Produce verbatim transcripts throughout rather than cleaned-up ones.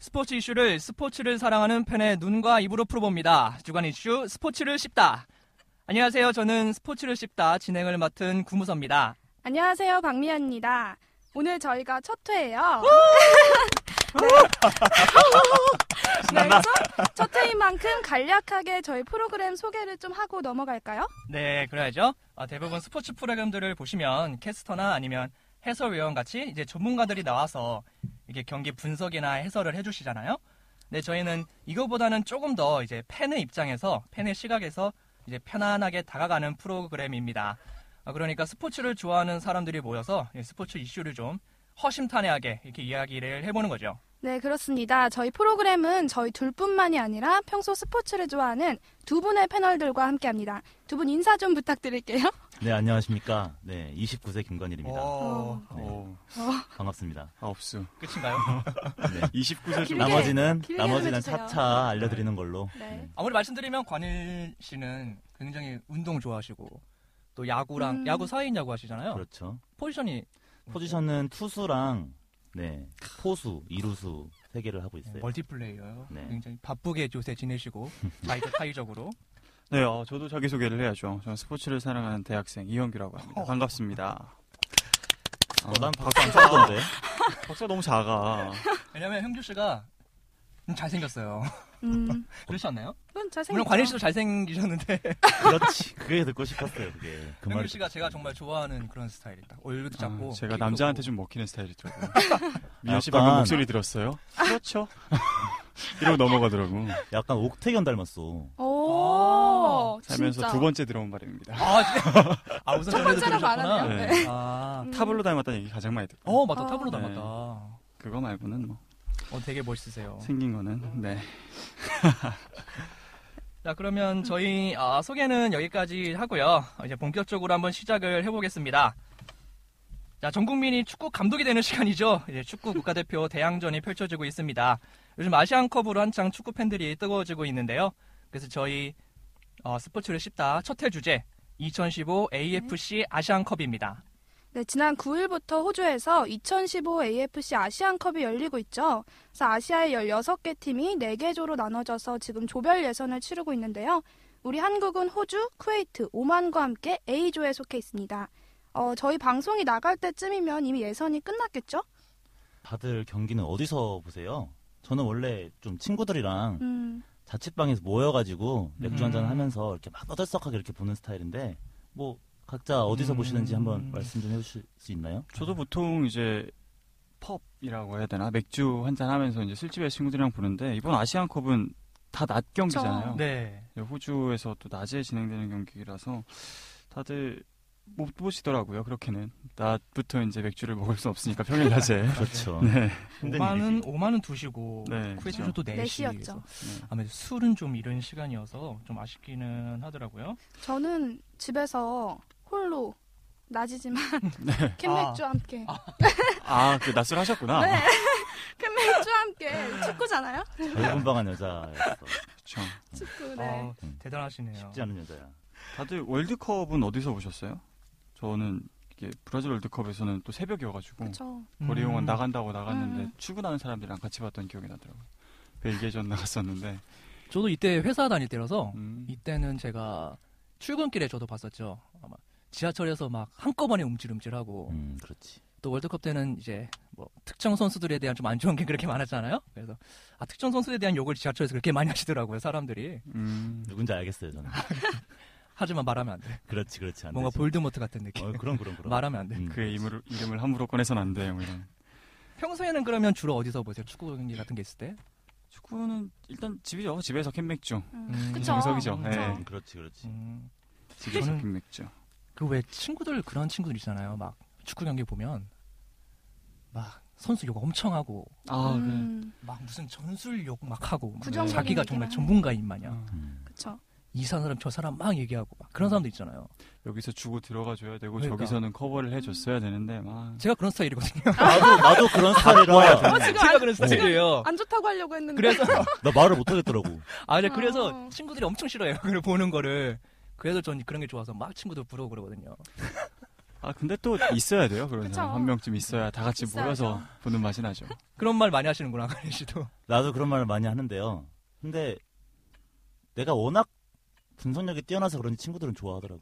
스포츠 이슈를 스포츠를 사랑하는 팬의 눈과 입으로 풀어봅니다. 주간 이슈 스포츠를 씹다. 안녕하세요. 저는 스포츠를 씹다 진행을 맡은 구무서입니다. 안녕하세요. 박미연입니다. 오늘 저희가 첫 회예요. 네. 네, 그래서 첫 회인 만큼 간략하게 저희 프로그램 소개를 좀 하고 넘어갈까요? 네, 그래야죠. 아, 대부분 스포츠 프로그램들을 보시면 캐스터나 아니면 해설위원 같이 이제 전문가들이 나와서 이게 경기 분석이나 해설을 해주시잖아요. 근데 저희는 이거보다는 조금 더 이제 팬의 입장에서 팬의 시각에서 이제 편안하게 다가가는 프로그램입니다. 아, 그러니까 스포츠를 좋아하는 사람들이 모여서 스포츠 이슈를 좀 허심탄회하게 이렇게 이야기를 해보는 거죠. 네, 그렇습니다. 저희 프로그램은 저희 둘뿐만이 아니라 평소 스포츠를 좋아하는 두 분의 패널들과 함께합니다. 두 분 인사 좀 부탁드릴게요. 네, 안녕하십니까. 네, 이십구 세 김관일입니다. 오, 네, 오. 반갑습니다. 아, 없어. 끝인가요? 네. 이십구 세 중 길게, 나머지는 길게 나머지는 해주세요. 차차 알려드리는 걸로. 네. 네. 아무리 말씀드리면 관일 씨는 굉장히 운동 좋아하시고 또 야구랑 음. 야구 사인 야구 하시잖아요. 그렇죠. 포지션이 포지션은 투수랑 네 포수, 이루수 세 개를 하고 있어요. 멀티플레이어요. 네. 굉장히 바쁘게 요새 지내시고 자기도 타의적으로. 네, 어, 저도 자기소개를 해야죠. 저는 스포츠를 사랑하는 대학생 이현규라고 합니다. 반갑습니다. 어, 난 박수 안 쳐던데. 박수가 너무 작아. 왜냐면 형규 씨가 좀 잘생겼어요. 음, 그렇지 않나요? 그건 잘생겼죠. 물론 관일 씨도 잘생기셨는데 그렇지. 그게 듣고 싶었어요. 그게. 그 형규 말. 씨가 제가 정말 좋아하는 그런 스타일이다. 얼굴도 작고 아, 제가 키 남자한테 크고. 좀 먹히는 스타일이더라고요. 미연 씨 약간- 방금 목소리 들었어요? 그렇죠. 이러고 넘어가더라고. 약간 옥태견 닮았어. 오, 살면서 진짜. 두 번째 들어온 말입니다. 아, 진짜? 아 우선 첫 전에도 번째로 들으셨구나. 말하네요. 네. 네. 아, 음. 타블로 닮았다는 얘기 가장 많이 듣고. 어 맞다. 아. 타블로 네. 닮았다. 어, 그거 말고는 뭐 되게 멋있으세요. 생긴 거는 네. 자, 그러면 저희 아, 소개는 여기까지 하고요. 이제 본격적으로 한번 시작을 해보겠습니다. 자, 전 국민이 축구 감독이 되는 시간이죠. 이제 축구 국가대표 대항전이 펼쳐지고 있습니다. 요즘 아시안컵으로 한창 축구 팬들이 뜨거워지고 있는데요. 그래서 저희 어, 스포츠를 씹다 첫 회 주제 이천십오 에이에프씨 아시안컵입니다. 네, 지난 구 일부터 호주에서 이천십오 에이에프씨 아시안컵이 열리고 있죠. 그래서 아시아의 열여섯 개 팀이 네 개 조로 나눠져서 지금 조별 예선을 치르고 있는데요. 우리 한국은 호주, 쿠웨이트, 오만과 함께 A조에 속해 있습니다. 어, 저희 방송이 나갈 때쯤이면 이미 예선이 끝났겠죠? 다들 경기는 어디서 보세요? 저는 원래 좀 친구들이랑 음, 자취방에서 모여가지고 맥주 음. 한잔 하면서 이렇게 막 떠들썩하게 이렇게 보는 스타일인데 뭐 각자 어디서 음. 보시는지 한번 말씀 좀 해주실 수 있나요? 저도 보통 이제 펍이라고 해야 되나 맥주 한잔 하면서 이제 술집에 친구들이랑 보는데 이번 아시안컵은 다 낮 경기잖아요. 네. 호주에서 또 낮에 진행되는 경기라서 다들 못 보시더라고요. 그렇게는 낮부터 이제 맥주를 먹을 수 없으니까 평일 낮에. 그렇죠. 네. 힘든 오만은 일이지. 오만은 두 시고 네, 쿠웨이트는 또 네 네 시. 시였죠. 네. 아무래도 술은 좀 이른 시간이어서 좀 아쉽기는 하더라고요. 저는 집에서 홀로 낮이지만 네. 캔맥주와 함께 아, 그 낮술 하셨구나. 네. 캔맥주와 함께 축구잖아요? 자유분방한 여자였어. 그렇죠. 축구, 네. 어, 대단하시네요. 쉽지 않은 여자야. 다들 월드컵은 어디서 보셨어요? 저는 이게 브라질 월드컵에서는 또 새벽이어가지고 그렇죠. 거리용원 음. 나간다고 나갔는데 음. 출근하는 사람들이랑 같이 봤던 기억이 나더라고요. 벨기에전 나갔었는데. 저도 이때 회사 다닐 때라서 음. 이때는 제가 출근길에 저도 봤었죠. 아마 지하철에서 막 한꺼번에 움찔움찔하고 음, 그렇지. 또 월드컵 때는 이제 뭐 특정 선수들에 대한 좀 안 좋은 게 그렇게 많았잖아요. 그래서 아 특정 선수에 대한 욕을 지하철에서 그렇게 많이 하시더라고요, 사람들이. 음. 누군지 알겠어요, 저는. 하지만 말하면 안 돼. 그렇지, 그렇지. 안 뭔가 되지. 볼드모트 같은 느낌. 어, 그럼, 그럼, 그럼. 말하면 안 돼. 음, 그의 그렇지. 이름을, 이름을 함부로 꺼내선 안 돼요. 뭐 이런. 평소에는 그러면 주로 어디서 보세요? 축구 경기 같은 게 있을 때? 축구는 일단 집이죠. 집에서 캔맥주. 음. 음. 그쵸. 정석이죠. 음. 네. 음, 그렇지, 그렇지. 음, 집에서 저는- 캔맥주. 그 왜 친구들 그런 친구들 있잖아요. 막 축구 경기 보면 막 선수 욕 엄청 하고 아, 음, 막 무슨 전술 욕 막 하고 막 부정적인 자기가 얘기만 정말 하는. 전문가인 마냥 그래. 음. 그쵸. 이 사람 저 사람 막 얘기하고 막 그런 사람도 있잖아요. 여기서 주고 들어가 줘야 되고 그러니까. 저기서는 커버를 해줬어야 되는데 막. 제가 그런 스타일이거든요. 나도, 나도 그런 스타일이라. 어, 지금 제가 안, 그런 스타일이에요. 안 좋다고 하려고 했는데. 그래서 나 말을 못하겠더라고. 아, 네, 그래서 어. 친구들이 엄청 싫어해요. 그걸 보는 거를. 그래서 전 그런 게 좋아서 막 친구들 부르고 그러거든요. 아 근데 또 있어야 돼요. 그런 그쵸. 사람 한 명쯤 있어야 다 같이 있어야죠. 모여서 보는 맛이 나죠. 그런 말 많이 하시는구나, 가린 씨도. 나도 그런 말을 많이 하는데요. 근데 내가 워낙 분석력이 뛰어나서 그런지 친구들은 좋아하더라고.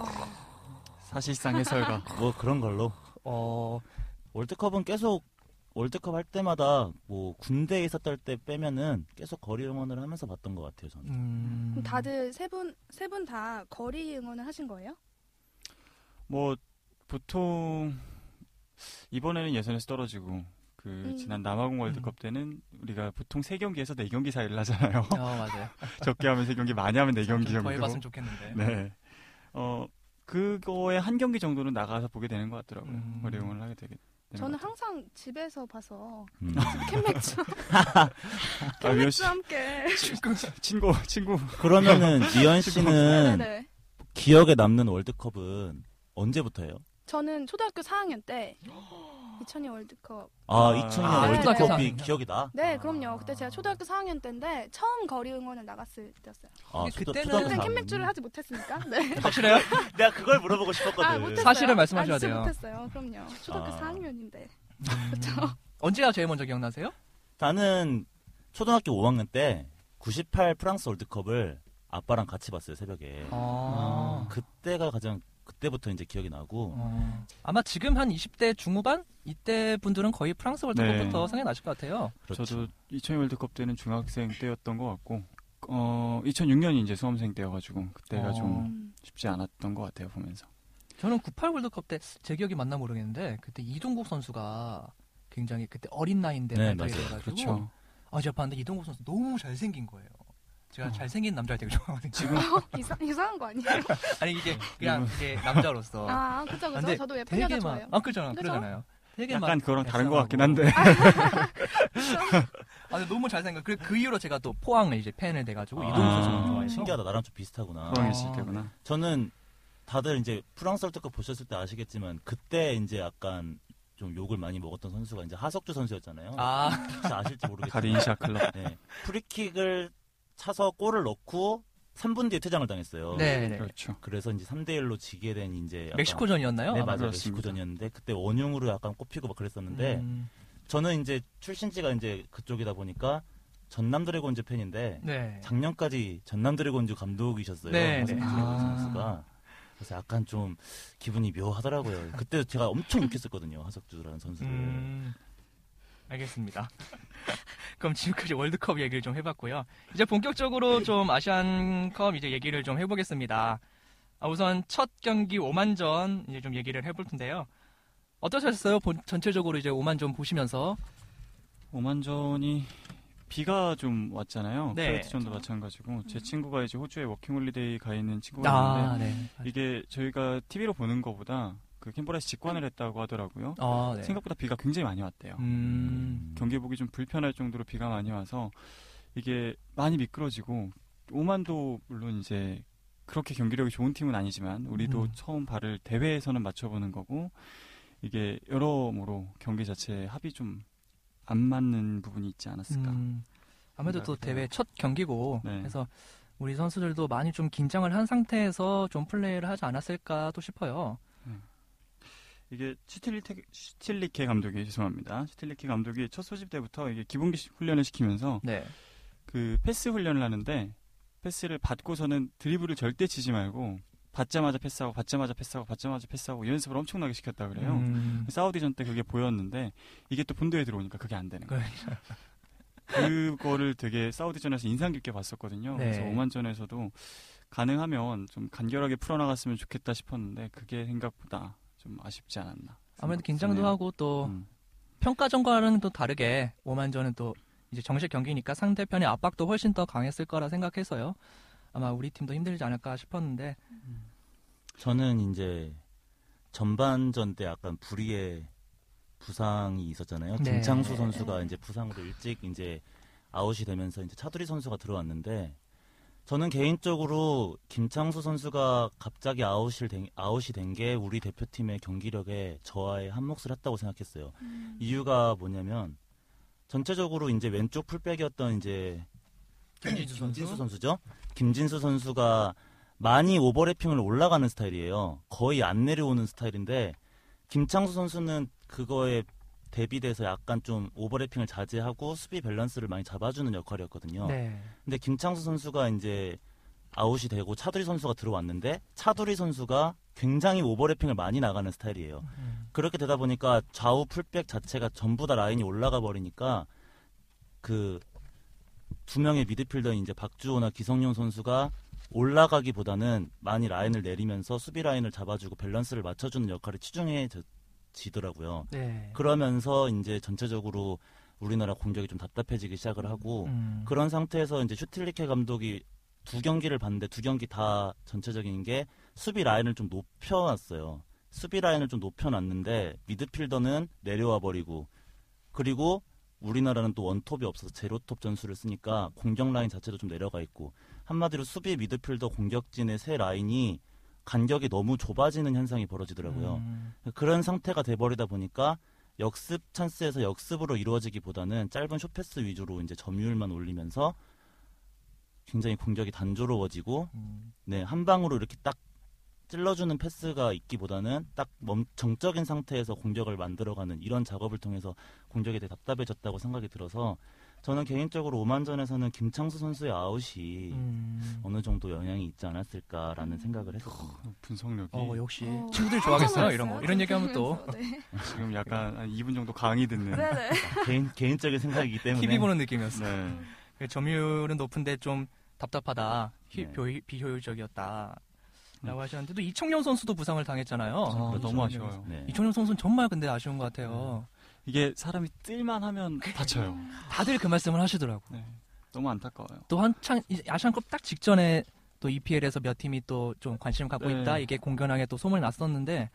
사실상 해설가. 뭐 그런 걸로. 어, 월드컵은 계속 월드컵 할 때마다 뭐 군대에 있었던 때 빼면은 계속 거리 응원을 하면서 봤던 것 같아요. 저는. 음. 그럼 다들 세 분 세 분 다 거리 응원을 하신 거예요? 뭐 보통 이번에는 예선에서 떨어지고 그 음. 지난 남아공 월드컵 때는 우리가 보통 세 경기에서 네 경기 사이를 하잖아요. 어, 맞아요. 적게 하면 세 경기, 많이 하면 네 경기 좀 더 정도. 해봤으면 좋겠는데. 네. 어 그거에 한 경기 정도는 나가서 보게 되는 것 같더라고요. 음. 거리 응원을 하게 되게. 되는 저는 것 같아요. 항상 집에서 봐서 음. 캔맥주 아, 미연 캔맥주 씨, 함께. 친구 친구. 그러면은 미연 씨는 네네. 기억에 남는 월드컵은 언제부터예요? 저는 초등학교 사 학년 때 이천이 월드컵. 아, 아, 이천 년 아, 월드컵이 초등학교 기억이 나? 네, 아. 그럼요. 그때 제가 초등학교 사 학년 때인데 처음 거리 응원을 나갔을 때였어요. 아, 근데 초등- 그때는- 초등학교 그때 사 캔맥주를 학년이? 하지 못했으니까. 네. 확실해요? 내가 그걸 물어보고 싶었거든. 아, 못했어요. 사실을 말씀하셔야 아, 진짜 돼요. 못했어요. 그럼요. 초등학교 아. 사 학년인데. 음. 언제가 제일 먼저 기억나세요? 나는 초등학교 오 학년 때 구십팔 프랑스 월드컵을 아빠랑 같이 봤어요, 새벽에. 아. 그때가 가장 그때부터 이제 기억이 나고. 어. 아마 지금 한 이십 대 중후반? 이때 분들은 거의 프랑스 월드컵부터 네. 생각이 나실 것 같아요. 그렇죠. 저도 이천이 월드컵 때는 중학생 때였던 것 같고, 어 이천육 년이 이제 수험생 때여가지고 그때가 어. 좀 음. 쉽지 않았던 것 같아요 보면서. 저는 구십팔 월드컵 때 제 기억이 맞나 모르겠는데 그때 이동국 선수가 굉장히 그때 어린 나이인데 네, 발탁이 맞아요. 돼가지고 그렇죠. 아 제가 봤는데 이동국 선수 너무 잘생긴 거예요. 제가 어. 잘생긴 남자를 되게 좋아하거든요. 지금 이상, 이상한 거 아니에요? 아니 이게 그냥 이게 남자로서 아, 그죠, 그죠. 근데 저도 예쁜 되게 여자 막 좋아해요. 아 그잖아 그죠? 그러잖아요. 되게 약간 막 그거랑 다른 것 같긴 뱃살하고. 한데. 아 근데 너무 잘생겨. 그, 그 이후로 제가 또 포항을 이제 팬을 돼가지고 아, 이동국 선수 너무 좋아해서 신기하다. 나랑 좀 비슷하구나. 포항했을 아. 때구나. 저는 다들 이제 프랑스 월드컵 보셨을 때 아시겠지만 그때 이제 약간 좀 욕을 많이 먹었던 선수가 이제 하석주 선수였잖아요. 아 혹시 아실지 모르겠지만. 가린샤 클럽. 네. 프리킥을 차서 골을 넣고 삼 분 뒤에 퇴장을 당했어요. 네, 네. 그렇죠. 그래서 이제 삼 대 일로 지게 된 이제 약간- 멕시코전이었나요? 네, 아마? 맞아요. 그렇습니다. 멕시코전이었는데 그때 원흉으로 약간 꼽히고 막 그랬었는데 음, 저는 이제 출신지가 이제 그쪽이다 보니까 전남 드래곤즈 팬인데 네. 작년까지 전남 드래곤즈 감독이셨어요. 네, 하석주 네. 아. 선수가. 그래서 약간 좀 기분이 묘하더라고요. 그때 제가 엄청 욕했었거든요. 하석주라는 선수를. 음, 알겠습니다. 그럼 지금까지 월드컵 얘기를 좀 해봤고요. 이제 본격적으로 좀 아시안컵 이제 얘기를 좀 해보겠습니다. 아, 우선 첫 경기 오만전 이제 좀 얘기를 해볼 텐데요. 어떠셨어요? 본- 전체적으로 이제 오만전 보시면서. 오만전이 비가 좀 왔잖아요. 네. 크로아티전도 마찬가지고 제 친구가 이제 호주에 워킹홀리데이 가 있는 친구가 있는데 네. 이게 저희가 티비로 보는 것보다 그 캔버라에서 직관을 했다고 하더라고요. 아, 네. 생각보다 비가 굉장히 많이 왔대요. 음, 경기 보기 좀 불편할 정도로 비가 많이 와서 이게 많이 미끄러지고 오만도 물론 이제 그렇게 경기력이 좋은 팀은 아니지만 우리도 음. 처음 발을 대회에서는 맞춰보는 거고 이게 여러모로 경기 자체에 합이 좀 안 맞는 부분이 있지 않았을까. 음, 아무래도 또 생각이 대회 첫 경기고 네. 그래서 우리 선수들도 많이 좀 긴장을 한 상태에서 좀 플레이를 하지 않았을까도 싶어요. 이게 슈틸리케, 슈틸리케 감독이 죄송합니다. 슈틸리케 감독이 첫 소집 때부터 이게 기본기 훈련을 시키면서 네. 그 패스 훈련을 하는데 패스를 받고서는 드리블을 절대 치지 말고 받자마자 패스하고 받자마자 패스하고 받자마자 패스하고 연습을 엄청나게 시켰다 그래요. 음, 사우디전 때 그게 보였는데 이게 또 본도에 들어오니까 그게 안 되는 거예요. 그거를 되게 사우디전에서 인상 깊게 봤었거든요. 네. 그래서 오만전에서도 가능하면 좀 간결하게 풀어나갔으면 좋겠다 싶었는데 그게 생각보다 좀 아쉽지 않았나. 아무래도 긴장도 생각드네요. 하고 또 음. 평가전과는 또 다르게 오만전은 또 이제 정식 경기니까 상대편의 압박도 훨씬 더 강했을 거라 생각해서요. 아마 우리 팀도 힘들지 않을까 싶었는데 저는 이제 전반전 때 약간 불의의 부상이 있었잖아요. 네. 김창수 선수가 이제 부상으로 일찍 이제 아웃이 되면서 이제 차두리 선수가 들어왔는데 저는 개인적으로 김창수 선수가 갑자기 아웃이 된, 아웃이 된 게 우리 대표팀의 경기력에 저하의 한 몫을 했다고 생각했어요. 음. 이유가 뭐냐면 전체적으로 이제 왼쪽 풀백이었던 이제 김진수 선수. 김진수 선수죠. 김진수 선수가 많이 오버래핑을 올라가는 스타일이에요. 거의 안 내려오는 스타일인데 김창수 선수는 그거에 대비돼서 약간 좀 오버래핑을 자제하고 수비 밸런스를 많이 잡아주는 역할이었거든요. 네. 근데 김창수 선수가 이제 아웃이 되고 차두리 선수가 들어왔는데 차두리 선수가 굉장히 오버래핑을 많이 나가는 스타일이에요. 음. 그렇게 되다 보니까 좌우 풀백 자체가 전부 다 라인이 올라가 버리니까 그 두 명의 미드필더인 이제 박주호나 기성용 선수가 올라가기보다는 많이 라인을 내리면서 수비 라인을 잡아주고 밸런스를 맞춰주는 역할에 치중해지더라고요. 네. 그러면서 이제 전체적으로 우리나라 공격이 좀 답답해지기 시작을 하고 음. 그런 상태에서 이제 슈틸리케 감독이 두 경기를 봤는데 두 경기 다 전체적인 게 수비 라인을 좀 높여놨어요. 수비 라인을 좀 높여놨는데 미드필더는 내려와 버리고 그리고 우리나라는 또 원톱이 없어서 제로톱 전술을 쓰니까 공격 라인 자체도 좀 내려가 있고 한마디로 수비 미드필더 공격진의 세 라인이 간격이 너무 좁아지는 현상이 벌어지더라고요. 음. 그런 상태가 돼버리다 보니까 역습 찬스에서 역습으로 이루어지기보다는 짧은 숏패스 위주로 이제 점유율만 올리면서 굉장히 공격이 단조로워지고 음. 네, 한 방으로 이렇게 딱 찔러주는 패스가 있기보다는 딱 멈, 정적인 상태에서 공격을 만들어가는 이런 작업을 통해서 공격이 되게 답답해졌다고 생각이 들어서 저는 개인적으로 오만전에서는 김창수 선수의 아웃이 음. 어느 정도 영향이 있지 않았을까라는 생각을 했었습니다. 분석력이 어, 역시 어. 친구들 좋아하겠어요. 이런 거. 이런 얘기하면 또 네. 지금 약간 한 이 분 정도 강의 듣는. 네네. 개인, 개인적인 생각이기 때문에 티비 보는 느낌이었어요. 네. 그 점유율은 높은데 좀 답답하다. 히- 네. 비- 비효율적이었다. 라고 음. 하셨는데 또 이청용 선수도 부상을 당했잖아요. 아, 그렇죠. 너무 아쉬워요. 네. 이청용 선수는 정말 근데 아쉬운 것 같아요. 이게 사람이 뜰만 하면 다쳐요. 다들 그 말씀을 하시더라고. 네. 너무 안타까워요. 또 한창 이제 아시안컵 딱 직전에 또 이피엘에서 몇 팀이 또 좀 관심을 갖고 네. 있다. 이게 공견하게 또 소문이 났었는데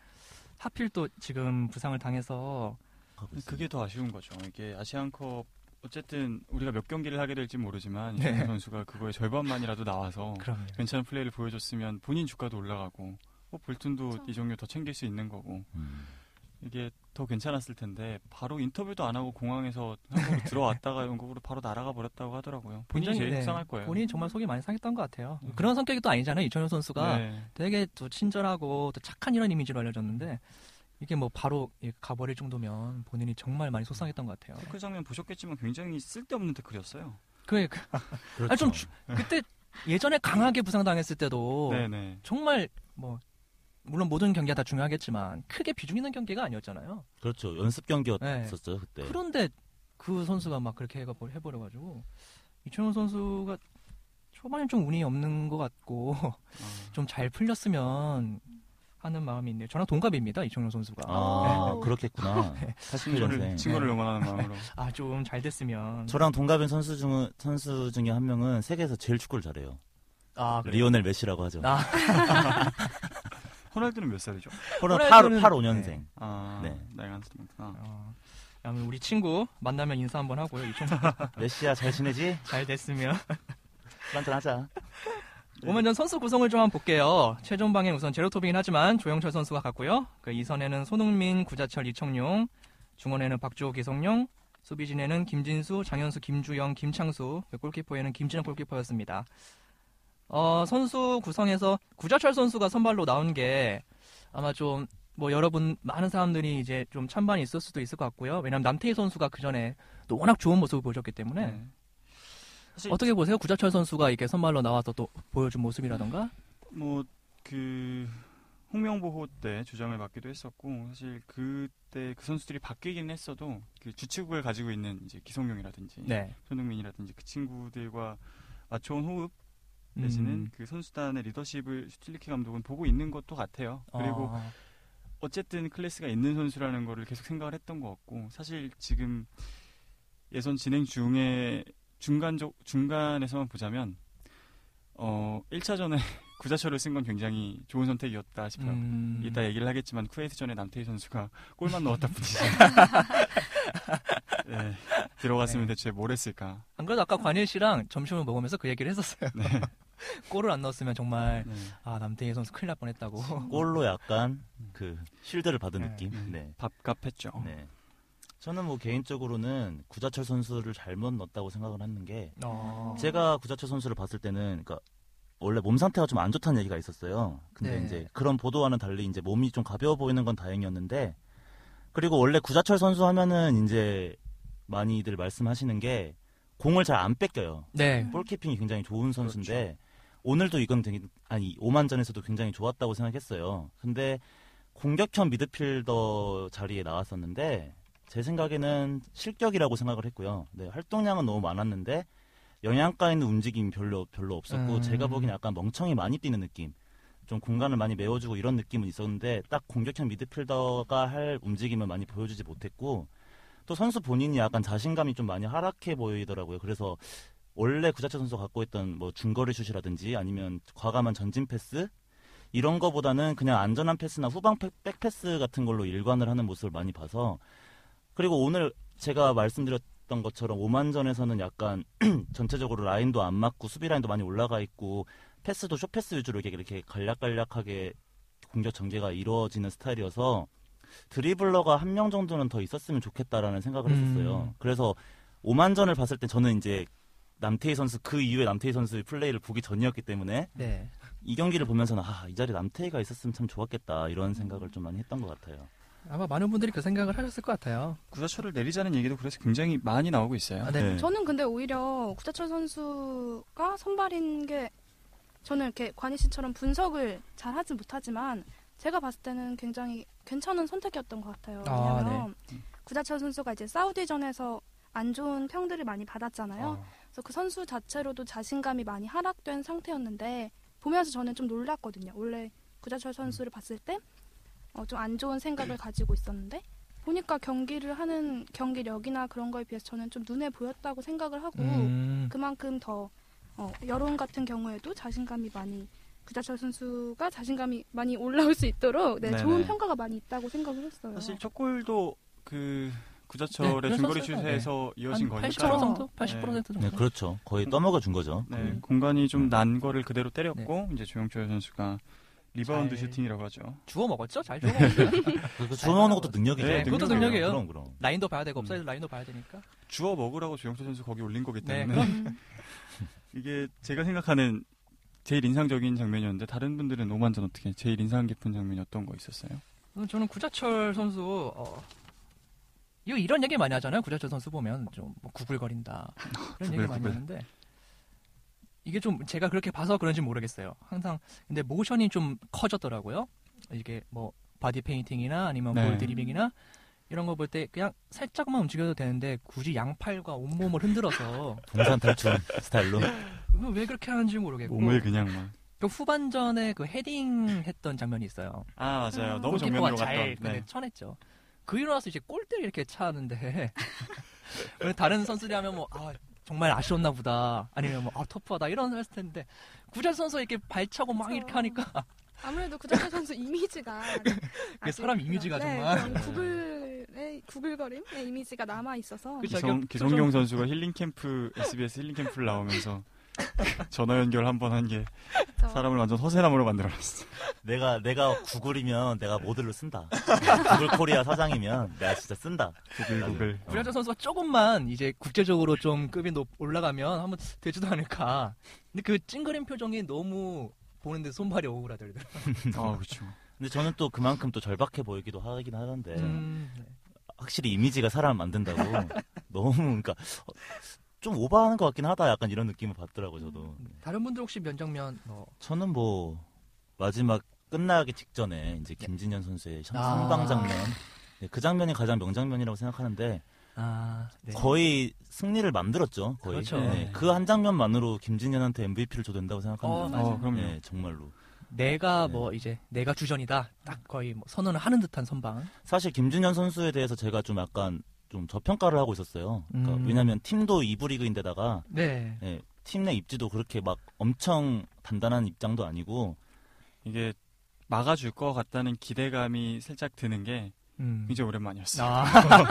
하필 또 지금 부상을 당해서 하고 있습니다. 그게 더 아쉬운 거죠. 이게 아시안컵 어쨌든 우리가 몇 경기를 하게 될지 모르지만 네. 이정현 선수가 그거의 절반만이라도 나와서 그럼요. 괜찮은 플레이를 보여줬으면 본인 주가도 올라가고 뭐 볼튼도 그렇죠. 이 종류 더 챙길 수 있는 거고 음. 이게 더 괜찮았을 텐데 바로 인터뷰도 안 하고 공항에서 한국으로 들어왔다가 영국으로 바로 날아가 버렸다고 하더라고요. 본인이 제일 네, 속상할 거예요. 본인이 정말 속이 많이 상했던 것 같아요. 음. 그런 성격이 또 아니잖아요. 이청용 선수가 네. 되게 또 친절하고 또 착한 이런 이미지로 알려졌는데 이게 뭐 바로 이- 가버릴 정도면 본인이 정말 많이 속상했던 것 같아요. 태클 장면 보셨겠지만 굉장히 쓸데없는 태클이었어요. 그, 그 그렇죠. 아니, 좀 주- 그때 예전에 강하게 부상당했을 때도 네네. 정말 뭐 물론 모든 경기가 다 중요하겠지만 크게 비중 있는 경기가 아니었잖아요. 그렇죠. 연습 경기였었죠 네. 그때. 그런데 그 선수가 막 그렇게 해가 해버려가지고 이청용 선수가 초반에 좀 운이 없는 것 같고 어. 좀 잘 풀렸으면 하는 마음이 있네요. 저랑 동갑입니다. 이청용 선수가. 아 네. 그렇겠구나. 친구를, 팔십일 년생. 친구를 네. 응원하는 마음으로. 아 좀 잘 됐으면. 저랑 동갑인 선수 중 선수 중에 한 명은 세계에서 제일 축구를 잘해요. 아 그래요? 리오넬 메시라고 하죠. 아. 호날두는 몇 살이죠? 호날두 호날두는- 팔십오 년생. 아, 네. 나이가 한 살 많구나. 어, 그러면 우리 친구 만나면 인사 한번 하고요. 이청용 메시야 잘 지내지? 잘 됐으면. 술 한잔 하자. 오면 전 선수 구성을 좀 한번 볼게요. 최종방엔 우선 제로톱이긴 하지만 조영철 선수가 갔고요. 그 이선에는 손흥민, 구자철, 이청용, 중원에는 박주호, 기성용, 수비진에는 김진수, 장현수, 김주영, 김창수, 그 골키퍼에는 김진영 골키퍼였습니다. 어, 선수 구성에서 구자철 선수가 선발로 나온 게 아마 좀 뭐 여러분 많은 사람들이 이제 좀 찬반이 있을 수도 있을 것 같고요. 왜냐하면 남태희 선수가 그 전에 또 워낙 좋은 모습을 보여줬기 때문에 네. 사실 어떻게 보세요? 구자철 선수가 이렇게 선발로 나와서 또 보여준 모습이라던가? 뭐 그 홍명보호 때 주장을 맡기도 했었고 사실 그때 그 선수들이 바뀌긴 했어도 그 주축을 가지고 있는 이제 기성용이라든지 네. 손흥민이라든지 그 친구들과 맞춰온 호흡 내지는 음. 그 선수단의 리더십을 슈틸리케 감독은 보고 있는 것도 같아요. 그리고 아, 어쨌든 클래스가 있는 선수라는 거를 계속 생각을 했던 것 같고 사실 지금 예선 진행 중에 중간적 중간에서만 보자면 어 일 차전에 구자철을 쓴 건 굉장히 좋은 선택이었다 싶어요. 음. 이따 얘기를 하겠지만 쿠웨이트전에 남태희 선수가 골만 넣었다 뿐이지. 네, 들어갔으면 네. 대체 뭘 했을까. 안 그래도 아까 관일 씨랑 점심을 먹으면서 그 얘기를 했었어요. 네. 골을 안 넣었으면 정말 네. 아 남태희 선수 큰일 날 뻔했다고. 골로 약간 그 쉴드를 받은 네. 느낌. 네. 네. 밥값했죠. 네. 저는 뭐 개인적으로는 구자철 선수를 잘못 넣었다고 생각을 하는 게 어. 제가 구자철 선수를 봤을 때는 그러니까 원래 몸 상태가 좀 안 좋다는 얘기가 있었어요. 근데 네. 이제 그런 보도와는 달리 이제 몸이 좀 가벼워 보이는 건 다행이었는데, 그리고 원래 구자철 선수 하면은 이제 많이들 말씀하시는 게 공을 잘 안 뺏겨요. 네. 볼키핑이 굉장히 좋은 선수인데 그렇죠. 오늘도 이건 되게 아니 오만전에서도 굉장히 좋았다고 생각했어요. 근데 공격형 미드필더 자리에 나왔었는데 제 생각에는 실격이라고 생각을 했고요. 네, 활동량은 너무 많았는데 영양가 있는 움직임이 별로 별로 없었고 음. 제가 보기엔 약간 멍청이 많이 뛰는 느낌. 좀 공간을 많이 메워주고 이런 느낌은 있었는데 딱 공격형 미드필더가 할 움직임을 많이 보여주지 못했고 또 선수 본인이 약간 자신감이 좀 많이 하락해 보이더라고요. 그래서 원래 구자철 선수가 갖고 있던 뭐 중거리 슛이라든지 아니면 과감한 전진 패스 이런 거보다는 그냥 안전한 패스나 후방 백패스 같은 걸로 일관을 하는 모습을 많이 봐서 그리고 오늘 제가 말씀드렸던 것처럼 오만전에서는 약간 전체적으로 라인도 안 맞고 수비 라인도 많이 올라가 있고 패스도 숏패스 위주로 이렇게, 이렇게 간략간략하게 공격 전개가 이루어지는 스타일이어서 드리블러가 한 명 정도는 더 있었으면 좋겠다라는 생각을 했었어요. 음. 그래서 오만전을 봤을 때 저는 이제 남태희 선수 그 이후에 남태희 선수의 플레이를 보기 전이었기 때문에 네. 이 경기를 보면서는 아, 이 자리에 남태희가 있었으면 참 좋았겠다 이런 생각을 좀 많이 했던 것 같아요. 아마 많은 분들이 그 생각을 하셨을 것 같아요. 구자철을 내리자는 얘기도 그래서 굉장히 많이 나오고 있어요. 아, 네. 네. 저는 근데 오히려 구자철 선수가 선발인 게 저는 이렇게 관희 씨처럼 분석을 잘 하지 못하지만 제가 봤을 때는 굉장히 괜찮은 선택이었던 것 같아요. 아, 왜냐면 구자철 선수가 이제 사우디전에서 안 좋은 평들을 많이 받았잖아요. 어, 그래서 그 선수 자체로도 자신감이 많이 하락된 상태였는데 보면서 저는 좀 놀랐거든요. 원래 구자철 선수를 봤을 때 어, 좀 안 좋은 생각을 가지고 있었는데 보니까 경기를 하는 경기력이나 그런 거에 비해서 저는 좀 눈에 보였다고 생각을 하고 음. 그만큼 더 어, 여론 같은 경우에도 자신감이 많이 구자철 선수가 자신감이 많이 올라올 수 있도록 네, 네네. 좋은 평가가 많이 있다고 생각을 했어요. 사실 첫 골도 그 구자철의 네, 중거리 선수가, 슛에서 이어진 한 팔십 거니까 퍼센트 정도? 팔십 퍼센트 정도? 네, 그렇죠. 거의 떠먹여 준 거죠. 네, 음. 공간이 좀 난 거를 그대로 때렸고 네. 이제 조영철 선수가 리바운드 잘- 슈팅이라고 하죠. 주워 먹었죠? 잘 주워 먹었어요. 그 주워먹는 것도 능력이죠. 네, 그것도 능력이에요. 능력이에요. 그럼 그럼. 라인도 봐야 되고 업사이드 라인도 봐야 되니까. 주워 먹으라고 조영철 선수 거기 올린 거기 네, 때문에 음, 이게 제가 생각하는 제일 인상적인 장면이었는데 다른 분들은 오만전 어떻게 제일 인상 깊은 장면이 어떤 거 있었어요? 음, 저는 구자철 선수 어, 이거 이런 얘기 많이 하잖아요. 구자철 선수 보면 좀뭐 구글거린다 이런 얘기 많이 구글. 하는데 이게 좀 제가 그렇게 봐서 그런지 모르겠어요. 항상 근데 모션이 좀 커졌더라고요. 이게 뭐 바디 페인팅이나 아니면 네. 볼 드리빙이나 이런 거 볼 때 그냥 살짝만 움직여도 되는데 굳이 양팔과 온몸을 흔들어서 동산 탈출 스타일로. 그거 왜 그렇게 하는지 모르겠고 몸을 그냥 막. 그 후반전에 그 헤딩 했던 장면이 있어요. 아 맞아요. 음. 너무 골키퍼가 정면으로 잘 갔던. 근데 네. 쳐냈죠. 그 일어나서 이제 골대를 이렇게 차는데 원래 다른 선수들이 하면 뭐 아, 정말 아쉬웠나 보다 아니면 뭐 아, 터프하다 이런 했을 텐데 구자 선수 이렇게 발차고 막 그쵸. 이렇게 하니까 아무래도 구자철 선수 이미지가 아직 사람 그런- 이미지가 네, 정말. 그런 구글의 구글거림의 이미지가 남아 있어서 그쵸. 기성, 자기가 기성용 표정- 선수가 힐링 캠프 에스비에스 힐링 캠프를 나오면서 전화 연결 한 번 한 게 사람을 완전 허세남으로 만들어놨어. 내가 내가 구글이면 내가 모델로 쓴다. 구글 코리아 사장이면 내가 진짜 쓴다. 구글 구글. 어. 구자철 선수가 조금만 이제 국제적으로 좀 급이 높 올라가면 한번 되지도 않을까. 근데 그 찡그린 표정이 너무 보는데 손발이 오그라들더라고요. 아 그렇죠. 근데 저는 또 그만큼 또 절박해 보이기도 하긴 하던데 음, 네. 확실히 이미지가 사람 만든다고 너무 그러니까 어, 좀 오버하는 것 같긴 하다. 약간 이런 느낌을 받더라고요. 저도. 다른 분들 혹시 면장면 뭐 저는 뭐 마지막 끝나기 직전에 이제 김진현 선수의 아. 선방 장면, 네, 그 장면이 가장 명장면이라고 생각하는데 아, 네. 거의 승리를 만들었죠. 거의. 그렇죠. 네, 그 한 장면만으로 김진현한테 엠브이피를 줘도 된다고 어, 생각합니다. 맞아요. 어 그럼요. 네, 정말로. 내가 네. 뭐 이제 내가 주전이다 딱 거의 뭐 선언을 하는 듯한 선방. 사실 김진현 선수에 대해서 제가 좀 약간 좀 저평가를 하고 있었어요. 그러니까 음. 왜냐하면 팀도 이 부 리그인데다가 네. 네, 팀 내 입지도 그렇게 막 엄청 단단한 입장도 아니고 이게 막아줄 것 같다는 기대감이 살짝 드는 게 음. 굉장히 오랜만이었어요. 아,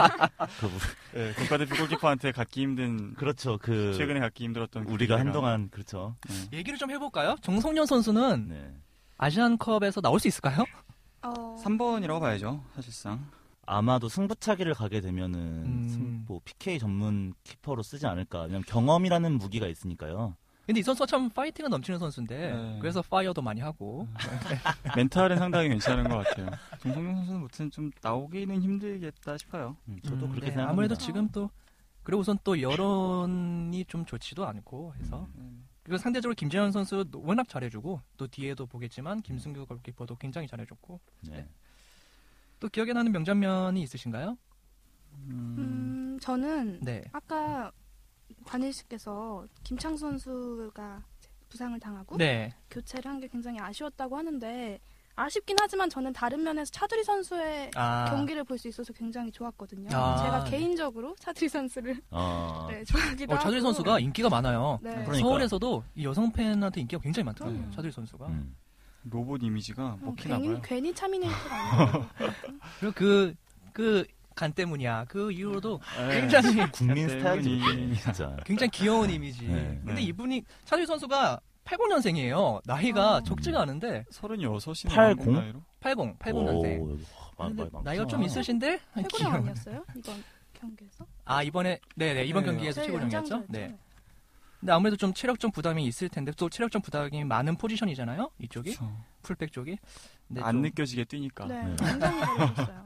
그 부- 네, 국가대표 골키퍼한테 갖기 힘든 그렇죠. 그 최근에 갖기 힘들었던 그 우리가 기대감. 한동안 그렇죠. 네. 얘기를 좀 해볼까요? 정성현 선수는 네. 아시안컵에서 나올 수 있을까요? 어, 삼 번이라고 봐야죠, 사실상. 아마도 승부차기를 가게 되면은 음. 승- 뭐 피케이 전문 키퍼로 쓰지 않을까. 왜냐면 경험이라는 무기가 있으니까요. 근데 이 선수가 참 파이팅은 넘치는 선수인데 네. 그래서 파이어도 많이 하고 멘탈은 상당히 괜찮은 것 같아요. 정성용 선수는 무튼 좀 나오기는 힘들겠다 싶어요. 음, 저도 음, 그렇게 네, 생각합니다. 아무래도 지금 또 그리고 우선 또 여론이 좀 좋지도 않고 해서 음. 그리고 상대적으로 김재현 선수 워낙 잘해주고 또 뒤에도 보겠지만 김승규 골키퍼도 굉장히 잘해줬고 네. 또 기억에 나는 명장면이 있으신가요? 음. 음, 저는 네. 아까 관일 씨께서 김창수 선수가 부상을 당하고 네. 교체를 한 게 굉장히 아쉬웠다고 하는데 아쉽긴 하지만 저는 다른 면에서 차두리 선수의 아, 경기를 볼 수 있어서 굉장히 좋았거든요. 아, 제가 네. 개인적으로 차두리 선수를 어, 네, 좋아하기도 어, 하고. 차두리 선수가 인기가 많아요. 네. 그러니까. 서울에서도 이 여성 팬한테 인기가 굉장히 많더라고요. 음. 차두리 선수가. 음. 로봇 이미지가 어, 먹히나 괜히, 봐요. 괜히 차미네이터가 아니고 그리고 그, 그 간 때문이야. 그 이후로도 네. 굉장히, 국민 스타일이죠, 때문이- 진짜. 굉장히 귀여운 이미지. 네. 근데 네. 이분이, 차두리 선수가 팔십 년생이에요. 나이가 어. 적지가 않은데, 서른여섯이나 팔십? 나이로? 팔십, 팔십 오, 년생. 여기 와, 말, 말 많구나. 나이가 좀 있으신데? 최고령 귀여워. 아니었어요? 이번 경기에서? 아, 이번에, 네네, 이번 네. 경기에서 제일 최고령이었죠? 연장자였죠. 네. 근데 아무래도 좀 체력적 부담이 있을 텐데, 또 체력적 부담이 많은 포지션이잖아요? 이쪽이? 그쵸. 풀백 쪽이. 근데 안 좀- 느껴지게 뛰니까. 네, 네. 굉장히 잘해줬어요.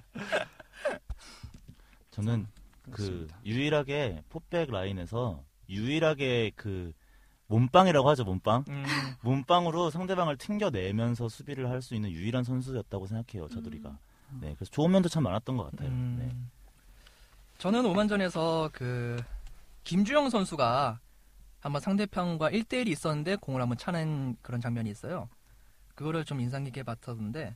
저는 그 그렇습니다. 유일하게 포백 라인에서 유일하게 그 몸빵이라고 하죠, 몸빵. 음, 몸빵으로 상대방을 튕겨내면서 수비를 할 수 있는 유일한 선수였다고 생각해요, 차두리가. 네, 그래서 좋은 면도 참 많았던 것 같아요. 음. 네. 저는 오만전에서 그 김주영 선수가 한번 상대편과 일 대일이 있었는데 공을 한번 차는 그런 장면이 있어요. 그거를 좀 인상 깊게 봤었는데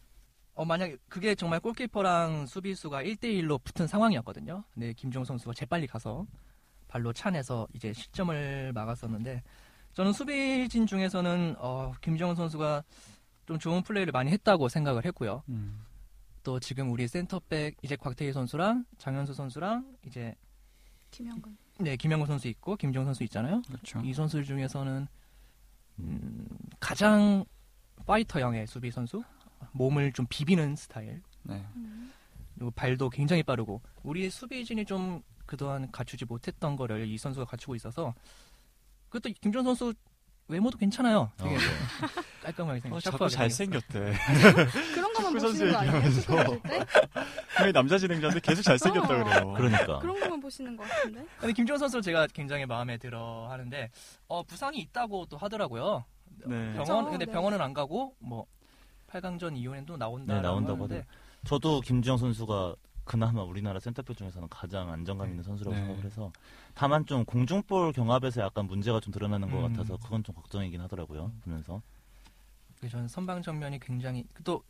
어 만약 그게 정말 골키퍼랑 수비수가 일 대일로 붙은 상황이었거든요. 근데 김주영 선수가 재빨리 가서 발로 차내서 이제 실점을 막았었는데 저는 수비진 중에서는 어 김주영 선수가 좀 좋은 플레이를 많이 했다고 생각을 했고요. 음. 또 지금 우리 센터백 이제 곽태희 선수랑 장현수 선수랑 이제 김영근. 네 김영호 선수 있고 김정 선수 있잖아요. 그렇죠. 이 선수 중에서는 음, 가장 파이터형의 수비 선수, 몸을 좀 비비는 스타일, 네. 음. 그리고 발도 굉장히 빠르고 우리 수비진이 좀 그동안 갖추지 못했던 거를 이 선수가 갖추고 있어서 그것도 김정 선수 외모도 괜찮아요. 되게 어, 네. 깔끔하게 생겼. 어, 자꾸 샤프하게 잘생겼대. 그런 것만 축구 보시는 거 아니에요? 선수 축구 보실 때? 왜 남자 진행자인데 계속 잘생겼다 어. 그래요. 그러니까. 그런 것만 보시는 것 같은데? 근데 김정 선수를 제가 굉장히 마음에 들어 하는데 어, 부상이 있다고 또 하더라고요. 네. 병원 그쵸, 근데 네. 병원은 안 가고 뭐 팔 강전 이후에도 나온다. 네, 나온다고 하더라고요. 저도 김주영 선수가 그나마 우리나라 센터백 중에서는 가장 안정감 있는 선수라고 네. 생각을 해서 다만 좀 공중볼 경합에서 약간 문제가 좀 드러나는 것 음. 같아서 그건 좀 걱정이긴 하더라고요. 보면서. 저는 선방 전면이 굉장히 또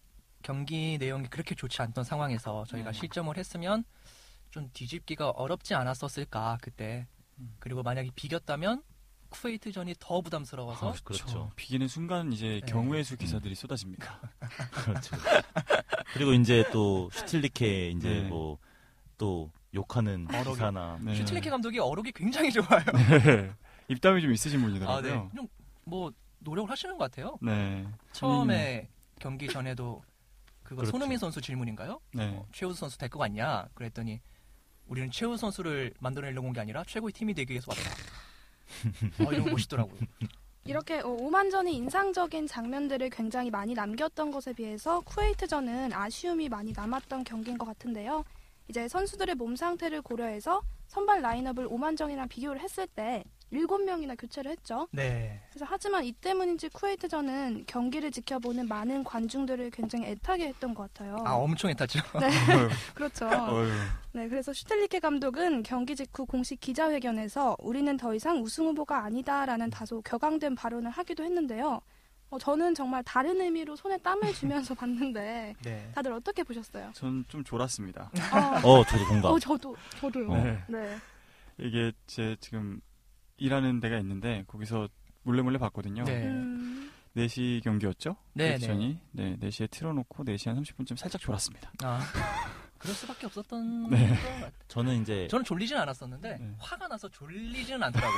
경기 내용이 그렇게 좋지 않던 상황에서 저희가 네. 실점을 했으면 좀 뒤집기가 어렵지 않았었을까 그때. 음. 그리고 만약에 비겼다면 쿠웨이트전이 더 부담스러워서 아, 그렇죠. 비기는 순간 이제 네. 경우의 수 기사들이 쏟아집니다. 그렇죠. 그리고 이제 또 슈틸리케 이제 네. 뭐 또 욕하는 어록이. 기사나 네. 슈틸리케 감독이 어록이 굉장히 좋아요. 네. 입담이 좀 있으신 아, 분이더라고요. 네. 좀 뭐 노력을 하시는 것 같아요. 네. 처음에 경기 전에도 그거 그렇죠. 손흥민 선수 질문인가요? 네. 어, 최우수 선수 될 것 같냐? 그랬더니 우리는 최우수 선수를 만들어내려고 온 게 아니라 최고의 팀이 되기 위해서 왔다. 어, 이런 거 멋있더라고요. 이렇게 어, 오만전이 인상적인 장면들을 굉장히 많이 남겼던 것에 비해서 쿠웨이트전은 아쉬움이 많이 남았던 경기인 것 같은데요. 이제 선수들의 몸 상태를 고려해서 선발 라인업을 오만전이랑 비교를 했을 때 일곱 명이나 교체를 했죠. 네. 그래서 하지만 이 때문인지 쿠웨이트전은 경기를 지켜보는 많은 관중들을 굉장히 애타게 했던 것 같아요. 아, 엄청 애탔죠. 네, 어휴, 그렇죠. 어휴. 네, 그래서 슈텔리케 감독은 경기 직후 공식 기자회견에서 우리는 더 이상 우승 후보가 아니다라는 다소 격앙된 발언을 하기도 했는데요. 어, 저는 정말 다른 의미로 손에 땀을 쥐면서 봤는데 네. 다들 어떻게 보셨어요? 전 좀 졸았습니다. 어, 어 저도 공감. 어, 저도 저도요. 어. 네. 네. 이게 제 지금 일하는 데가 있는데 거기서 몰래 몰래 봤거든요. 네. 음, 네 시 경기였죠? 네, 액션이. 네, 네 시에 틀어놓고 네 시 한 삼십 분쯤 살짝 졸았습니다. 아, 그럴 수밖에 없었던 네. 것 같아요. 저는 이제 저는 졸리진 않았었는데 네. 화가 나서 졸리지는 않더라고요.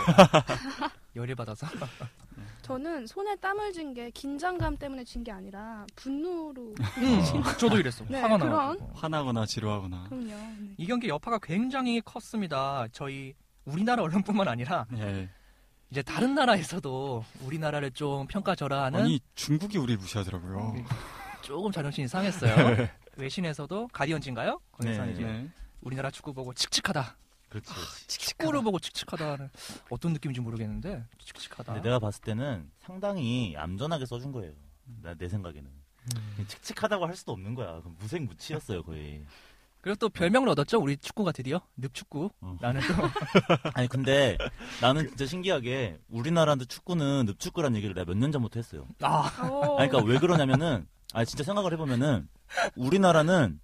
열이 받아서. 저는 손에 땀을 쥔 게 긴장감 때문에 쥔 게 아니라 분노로. 음, 저도 이랬어. 네, 화가 그런- 나가지고. 화나거나 지루하거나. 그럼요. 네. 이 경기 여파가 굉장히 컸습니다. 저희 우리나라 언론뿐만 아니라 네. 이제 다른 나라에서도 우리나라를 좀 평가절하하는 아니 중국이 우리 무시하더라고요. 조금 자존심이 상했어요. 네. 외신에서도 가디언지인가요? 거기서 네. 이제 네. 우리나라 축구 보고 칙칙하다. 그렇지. 축구를 보고 칙칙하다는 어떤 느낌인지 모르겠는데 칙칙하다. 근데 내가 봤을 때는 상당히 얌전하게 써준 거예요. 나, 내 생각에는. 음. 칙칙하다고 할 수도 없는 거야. 무색무취였어요 거의. 그리고 또 별명을 얻었죠. 우리 축구가 드디어 늪축구. 어. 라는 또 아니 근데 나는 진짜 신기하게 우리나라도 축구는 늪축구라는 얘기를 내가 몇 년 전부터 했어요. 아, 오. 아니, 그러니까 왜 그러냐면은, 아니, 진짜 생각을 해보면은, 우리나라는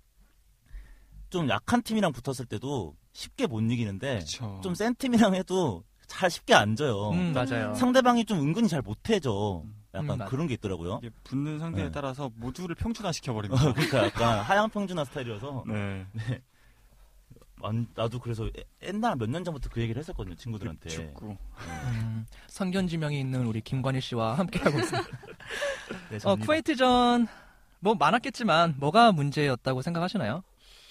좀 약한 팀이랑 붙었을 때도 쉽게 못 이기는데, 그쵸. 좀 센 팀이랑 해도 잘 쉽게 안 져요. 음, 맞아요. 상대방이 좀 은근히 잘 못해져. 약간 음, 맞- 그런 게 있더라고요. 이게 붙는 상대에 네. 따라서 모두를 평준화시켜 버립니다. 어, 그러니까 약간 하향평준화 스타일이어서, 네. 완- 나도 그래서 에- 옛날 몇 년 전부터 그 얘기를 했었거든요, 친구들한테. 축구. 음, 선견지명이 있는 우리 김관일 씨와 함께하고 있습니다. 네, 어, 접니다. 쿠웨이트전 뭐 많았겠지만 뭐가 문제였다고 생각하시나요?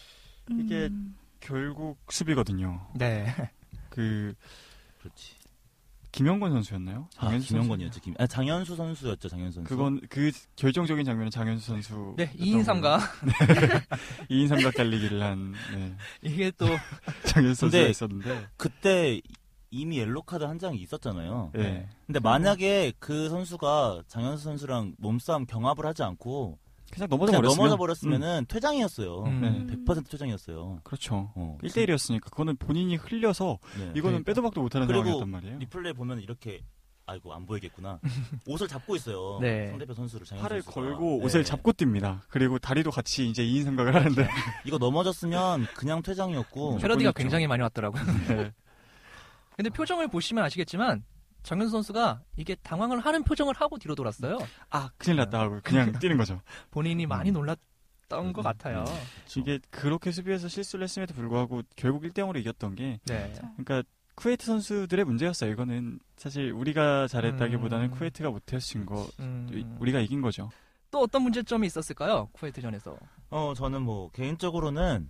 이게 음. 결국 수비거든요. 네. 그 그렇지. 김영권 선수였나요? 아, 장현수 김영권이었죠. 김, 아, 장현수 선수였죠, 장현수 선수. 그건 그 결정적인 장면은 장현수 선수. 네, 이 인 삼 각. 이 인 삼각 달리기를 한 네. 이게 또 장현수 근데 선수가 있었는데. 그때 이미 옐로 카드 한 장이 있었잖아요. 네. 근데 만약에 그 선수가 장현수 선수랑 몸싸움 경합을 하지 않고 그냥 넘어져 그냥 버렸으면. 넘어져 버렸으면은 퇴장이었어요. 음. 네. 백 퍼센트 퇴장이었어요. 그렇죠. 어. 일 대 일이었으니까 그거는 본인이 흘려서 네. 이거는 빼도 박도 못하는 그리고 상황이었단 말이에요. 리플레이 보면 이렇게 아이고 안 보이겠구나. 옷을 잡고 있어요. 네. 상대편 선수를 장현수 팔을 선수가. 걸고 네. 옷을 잡고 뜁니다. 그리고 다리도 같이 이제 이 인 삼각을 하는데. 이거 넘어졌으면 그냥 퇴장이었고 패러디가 무조건이었죠. 굉장히 많이 왔더라고요. 네. 근데 표정을 보시면 아시겠지만 정현수 선수가 이게 당황을 하는 표정을 하고 뒤로 돌았어요. 아, 큰일 났다 하고 그냥 뛰는 거죠. 본인이 많이 음. 놀랐던 것 같아요. 이게 그렇게 수비에서 실수를 했음에도 불구하고 결국 일 대 영으로 이겼던 게 네. 그러니까 쿠웨이트 선수들의 문제였어요. 이거는 사실 우리가 잘했다기보다는 음. 쿠웨이트가 못해준 거 음, 우리가 이긴 거죠. 또 어떤 문제점이 있었을까요? 쿠웨이트전에서. 어 저는 뭐 개인적으로는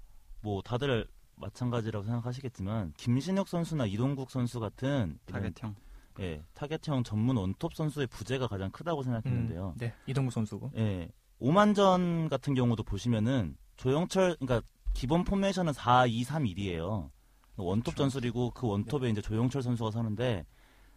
뭐 다들 마찬가지라고 생각하시겠지만 김신욱 선수나 이동국 선수 같은 이런, 타겟형. 예, 타겟형 전문 원톱 선수의 부재가 가장 크다고 생각했는데요. 네, 이동국 선수고. 예, 오만전 같은 경우도 보시면은 조영철, 그러니까 기본 포메이션은 사 이 삼 일이에요. 원톱 그렇죠. 전술이고 그 원톱에 이제 조영철 선수가 서는데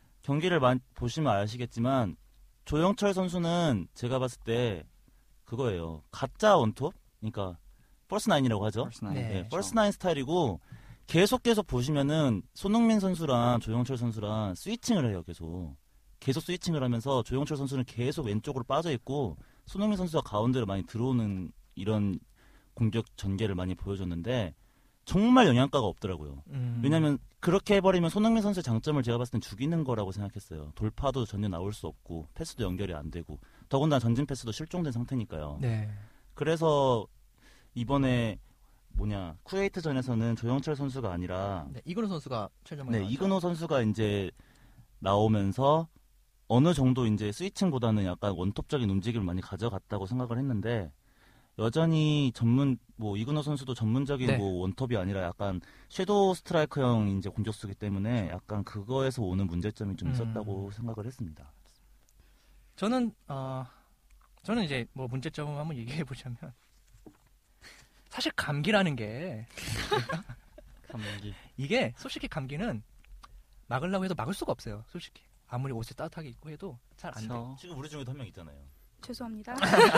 경기를 많이 보시면 아시겠지만 조영철 선수는 제가 봤을 때 그거예요. 가짜 원톱? 그러니까 펄스나인이라고 하죠. 펄스나인. 네. 네, 그렇죠. 펄스나인 스타일이고 계속 계속 보시면은 손흥민 선수랑 조영철 선수랑 스위칭을 해요. 계속 계속 스위칭을 하면서 조영철 선수는 계속 왼쪽으로 빠져 있고 손흥민 선수가 가운데로 많이 들어오는 이런 공격 전개를 많이 보여줬는데 정말 영향가가 없더라고요. 음. 왜냐하면 그렇게 해버리면 손흥민 선수의 장점을 제가 봤을 땐 죽이는 거라고 생각했어요. 돌파도 전혀 나올 수 없고 패스도 연결이 안 되고 더군다나 전진 패스도 실종된 상태니까요. 네. 그래서 이번에 뭐냐 쿠웨이트전에서는 조영철 선수가 아니라 네, 이근호 선수가 최종 네, 이근호 선수가 이제 나오면서 어느 정도 이제 스위칭보다는 약간 원톱적인 움직임을 많이 가져갔다고 생각을 했는데 여전히 전문 뭐 이근호 선수도 전문적인 네. 뭐 원톱이 아니라 약간 섀도우 스트라이커형 이제 공격수기 때문에 약간 그거에서 오는 문제점이 좀 음. 있었다고 생각을 했습니다. 저는 어 저는 이제 뭐 문제점을 한번 얘기해 보자면 사실 감기라는 게 감기. 이게 솔직히 감기는 막으려고 해도 막을 수가 없어요. 솔직히 아무리 옷을 따뜻하게 입고 해도 잘 안 돼. 그렇죠. 지금 우리 중에도 한 명 있잖아요. 죄송합니다.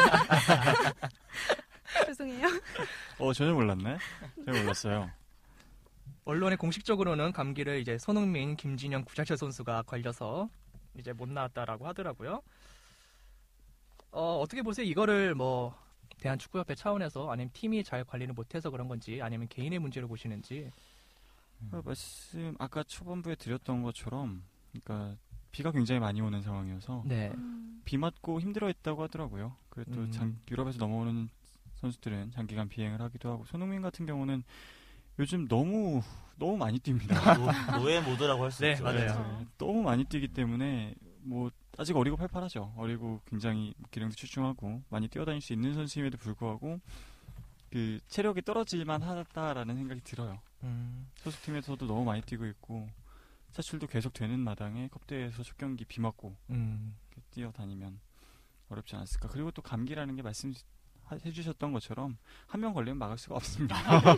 죄송해요. 어 전혀 몰랐네. 전혀 몰랐어요. 언론에 공식적으로는 감기를 이제 손흥민, 김진영, 구자철 선수가 걸려서 이제 못 나왔다라고 하더라고요. 어, 어떻게 보세요? 이거를 뭐 대한축구협회 차원에서 아니면 팀이 잘 관리를 못해서 그런 건지 아니면 개인의 문제로 보시는지. 그 말씀 아까 초반부에 드렸던 것처럼 그러니까 비가 굉장히 많이 오는 상황이어서 네. 음. 비 맞고 힘들어했다고 하더라고요. 그래도 음. 장, 유럽에서 넘어오는 선수들은 장기간 비행을 하기도 하고 손흥민 같은 경우는 요즘 너무 너무 많이 뜁니다. 노, 노예 모드라고 할 수 네, 있죠. 맞아요. 그렇죠. 너무 많이 뛰기 때문에 뭐 아직 어리고 팔팔하죠. 어리고 굉장히 기량도 출중하고 많이 뛰어다닐 수 있는 선수임에도 불구하고 그 체력이 떨어질만 하다라는 생각이 들어요. 음. 소속팀에서도 너무 많이 뛰고 있고 사출도 계속 되는 마당에 컵대회에서 첫 경기 비 맞고 음. 이렇게 뛰어다니면 어렵지 않았을까. 그리고 또 감기라는 게 말씀해주셨던 것처럼 한 명 걸리면 막을 수가 없습니다.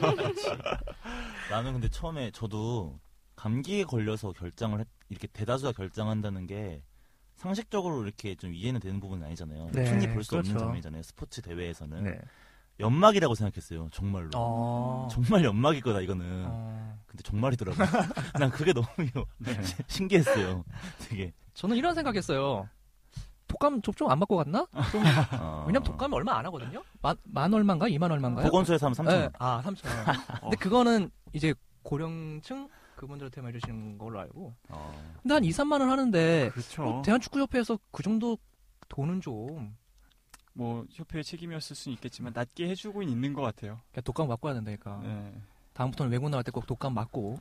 나는 근데 처음에 저도 감기에 걸려서 결장을 했, 이렇게 대다수가 결장한다는 게 상식적으로 이렇게 좀 이해는 되는 부분은 아니잖아요. 네, 흔히 볼 수 그렇죠. 없는 장면이잖아요. 스포츠 대회에서는. 네. 연막이라고 생각했어요. 정말로. 어. 정말 연막일 거다 이거는. 어. 근데 정말이더라고요. 난 그게 너무 네. 신기했어요. 되게. 저는 이런 생각했어요. 독감 접종 안 맞고 갔나? 좀, 어... 왜냐면 독감이 얼마 안 하거든요. 만, 만 얼마인가? 이만 얼마인가요? 보건소에서 하면 삼천 원. 네. 아, 삼천 원. 근데 그거는 이제 고령층 그분들한테만 해주시는 걸로 알고. 어... 근데 한 이, 삼만 원 하는데 그렇죠. 어, 대한축구협회에서 그 정도 돈은 좀 뭐 협회의 책임이었을 수는 있겠지만 낮게 해주고 있는 것 같아요. 그냥 독감 맞고 해야 된다니까. 네. 다음부터는 외국 나갈 때 꼭 독감 맞고.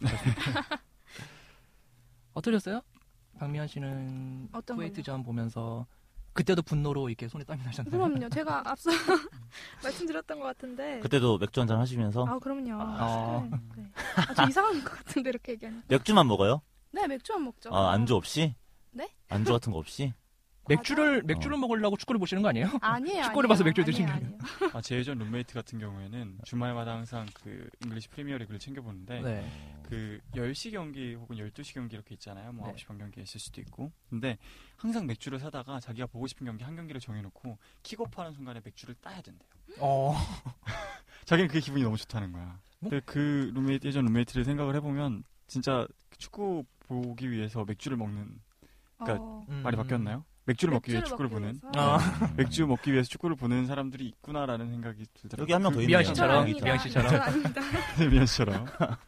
어떠셨어요? 박미연 씨는 어떤 쿠웨이트전 보면서 그때도 분노로 이렇게 손에 땀이 나셨나요? 그럼요. 제가 앞서 말씀드렸던 것 같은데. 그때도 맥주 한잔 하시면서 아, 그럼요. 아. 네. 네. 아, 좀 이상한 것 같은데 이렇게 얘기하니까. 맥주만 먹어요? 네, 맥주만 먹죠. 아, 안주 없이? 네? 안주 같은 거 없이? 맥주를 맥주를 어. 먹으려고 축구를 보시는 거 아니에요? 아니에요. 축구를 아니에요. 봐서 맥주 아니에요, 드시는 게 아니에요. 아, 제 예전 룸메이트 같은 경우에는 주말마다 항상 그 잉글리시 프리미어리그를 챙겨보는데 네. 그 열 시 경기 혹은 열두 시 경기 이렇게 있잖아요. 뭐 네. 아홉 시 반 경기 있을 수도 있고. 근데 항상 맥주를 사다가 자기가 보고 싶은 경기 한 경기를 정해놓고 킥오프하는 순간에 맥주를 따야 된대요. 어. 자기는 그게 기분이 너무 좋다는 거야. 근데 그 룸메이트, 예전 룸메이트를 생각을 해보면 진짜 축구 보기 위해서 맥주를 먹는 그러니까 어, 음. 말이 바뀌었나요? 맥주를 먹기 위해 맥주를 축구를 먹기 보는 위해서. 아. 맥주 먹기 위해서 축구를 보는 사람들이 있구나라는 생각이 들더라고요. 여기 한 명 더 그- 있네요. 미연 저 씨처럼, 아닙니다. 미연 씨처럼. 저 아닙니다. 미연 씨처럼.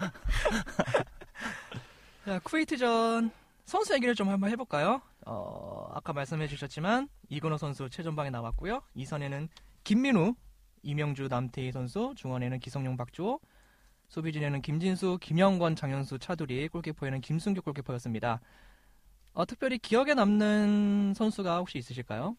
자, 쿠웨이트전 선수 얘기를 좀 한번 해볼까요? 어, 아까 말씀해 주셨지만 이근호 선수 최전방에 나왔고요. 이선에는 김민우, 이명주, 남태희 선수, 중원에는 기성용, 박주호, 수비진에는 김진수, 김영권, 장현수, 차두리, 골키퍼에는 김승규 골키퍼였습니다. 어, 특별히 기억에 남는 선수가 혹시 있으실까요?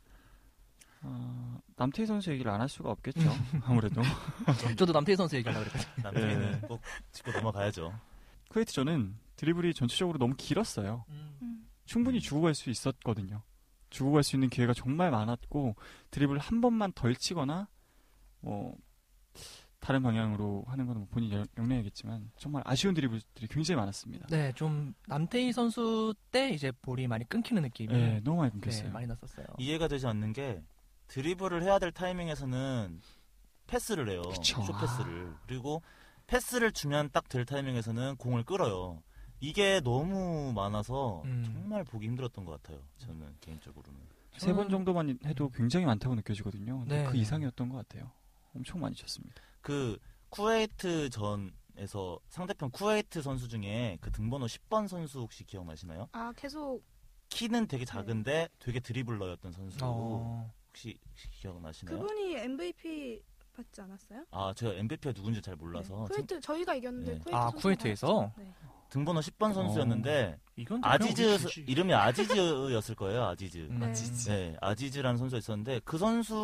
어, 남태희 선수 얘기를 안 할 수가 없겠죠. 아무래도. 저도 남태희 선수 얘기하려고 그랬거든요. 남편이는 꼭 짚고 넘어가야죠. 쿠웨이트전은 드리블이 전체적으로 너무 길었어요. 음. 충분히 주고 갈 수 있었거든요. 주고 갈 수 있는 기회가 정말 많았고 드리블 한 번만 덜 치거나 뭐 다른 방향으로 하는 건 본인 영- 영향이겠지만 정말 아쉬운 드리블들이 굉장히 많았습니다. 네, 좀 남태희 선수 때 이제 볼이 많이 끊기는 느낌이 네, 너무 많이 네, 끊겼어요. 많이 났었어요. 이해가 되지 않는 게 드리블을 해야 될 타이밍에서는 패스를 해요. 그쵸. 숏 패스를. 그리고 패스를 주면 딱 될 타이밍에서는 공을 끌어요. 이게 너무 많아서 음. 정말 보기 힘들었던 것 같아요. 저는 개인적으로는. 세 번 정도만 해도 굉장히 많다고 느껴지거든요. 근데 네. 그 이상이었던 것 같아요. 엄청 많이 쳤습니다. 그 쿠웨이트 전에서 상대편 쿠웨이트 선수 중에 그 등번호 십 번 선수 혹시 기억나시나요? 아, 계속 키는 되게 작은데 되게 드리블러였던 선수 어, 혹시 기억나시나요? 그분이 엠브이피 받지 않았어요? 아 제가 엠브이피가 누군지 잘 몰라서 네. 쿠웨이트 저희가 이겼는데 네. 쿠웨이트 아, 선수가 쿠웨이트에서? 받았죠. 네. 등번호 십 번 선수였는데 이건 아지즈 이름이 아지즈였을 거예요. 아지즈. 음. 네. 네, 아지즈라는 선수가 있었는데 그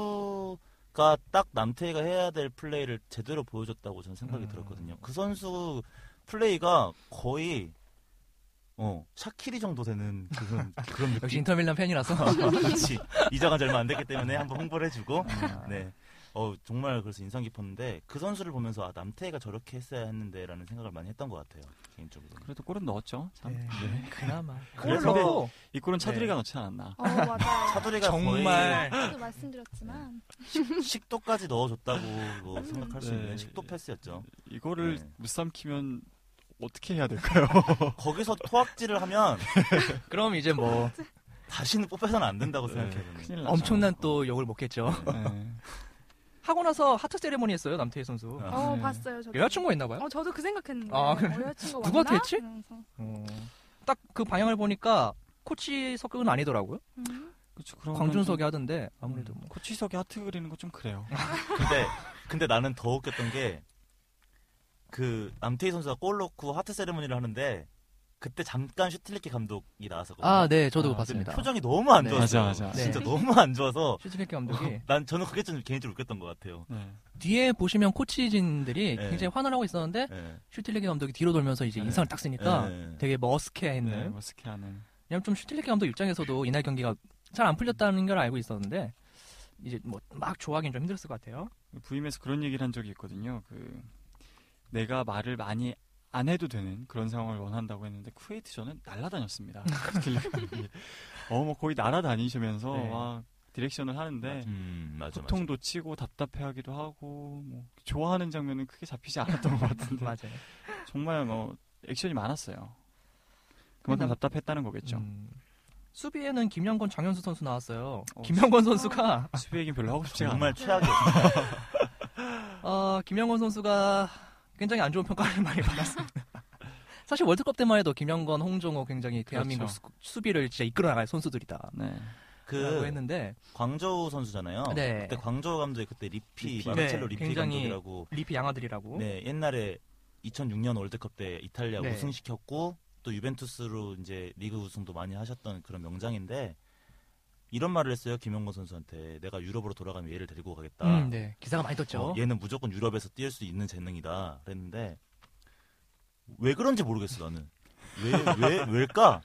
선수가 딱 남태희가 해야 될 플레이를 제대로 보여줬다고 저는 생각이 음. 들었거든요. 그 선수 플레이가 거의 어 샤키리 정도 되는 그런 그런 역시 느낌. 인터밀란 팬이라서 그렇지. 이자가 얼마 안 됐기 때문에 한번 홍보를 해주고 아. 네. 어 정말 그래서 인상 깊었는데 그 선수를 보면서 아 남태희가 저렇게 했어야 했는데라는 생각을 많이 했던 것 같아요 개인적으로. 그래도 골은 넣었죠. 참. 네. 네. 그나마 그래서 그래서 이 골은 차두리가 네. 넣지 않았나. 어, 맞아요. 차두리가 정말 아까도 말씀드렸지만 거의 식도까지 넣어줬다고 뭐 생각할 수 네. 있는 식도 패스였죠. 이거를 네. 못 삼키면 어떻게 해야 될까요? 거기서 토악질을 하면 그럼 이제 뭐 다시는 뽑혀서는 안 된다고 네, 생각해요. 저는. 큰일 나죠. 엄청난 또 욕을 먹겠죠. 네. 하고 나서 하트 세레모니 했어요 남태희 선수. 아. 어, 네. 봤어요. 저도. 여자친구가 있나 봐요. 어, 저도 그 생각했는데. 아, 어, 그래? 여자친구 누구한테 왔나? 했지? 이러면서. 어, 딱 그 방향을 보니까 코치 석은 아니더라고요. 음. 그렇죠. 그러면 광준석이 좀- 하던데 아무래도 뭐. 코치석이 하트 그리는 거 좀 그래요. 근데 근데 나는 더 웃겼던 게 그 남태희 선수가 골 넣고 하트 세레모니를 하는데 그때 잠깐 슈틸리케 감독이 나왔었거든요. 아, 네, 저도 아, 봤습니다. 표정이 너무 안 네. 좋았어요. 맞아, 맞아. 진짜 네. 너무 안 좋아서 슈틸리케 감독이 난 저는 그게 좀 개인적으로 웃겼던 것 같아요. 네. 뒤에 보시면 코치진들이 네. 굉장히 화를 하고 있었는데 네. 슈틸리케 감독이 뒤로 돌면서 이제 네. 인상을 딱 쓰니까 네. 되게 머스케했는. 네, 머스케하는. 왜냐면 좀 슈틸리케 감독 입장에서도 이날 경기가 잘 안 풀렸다는 걸 알고 있었는데 이제 뭐 막 좋아하기는 좀 힘들었을 것 같아요. 부임에서 그런 얘기를 한 적이 있거든요. 그 내가 말을 많이 안 해도 되는 그런 상황을 원한다고 했는데 쿠웨이트전은 날아다녔습니다. 어, 뭐 거의 날아다니시면서 네. 막 디렉션을 하는데 음, 맞아, 맞아. 소통도 치고 답답해하기도 하고 뭐 좋아하는 장면은 크게 잡히지 않았던 것 같은데 맞아요. 정말 뭐 액션이 많았어요. 그만큼 그냥- 답답했다는 거겠죠. 음, 수비에는 김영건, 장현수 선수 나왔어요. 어, 김영건 선수가 수비 얘기는 별로 하고 싶지가 정말 않아요. 최악이었어요. 어, 김영건 선수가 굉장히 안 좋은 평가를 많이 받았습니다. 사실 월드컵 때만 해도 김영건, 홍정호 굉장히 대한민국 그렇죠. 수- 수비를 진짜 이끌어 나갈 선수들이다. 네. 그 라고 했는데 광저우 선수잖아요. 네. 그때 광저우 감독이 그때 리피, 리피. 마르첼로 네, 리피 굉장히 감독이라고. 리피 양아들이라고. 네, 옛날에 이천육 년 월드컵 때 이탈리아 네. 우승시켰고 또 유벤투스로 이제 리그 우승도 많이 하셨던 그런 명장인데 이런 말을 했어요. 김영건 선수한테 내가 유럽으로 돌아가면 얘를 데리고 가겠다. 음, 네. 기사가 많이 떴죠. 어, 얘는 무조건 유럽에서 뛸 수 있는 재능이다. 그랬는데 왜 그런지 모르겠어 나는. 왜 왜 왜일까?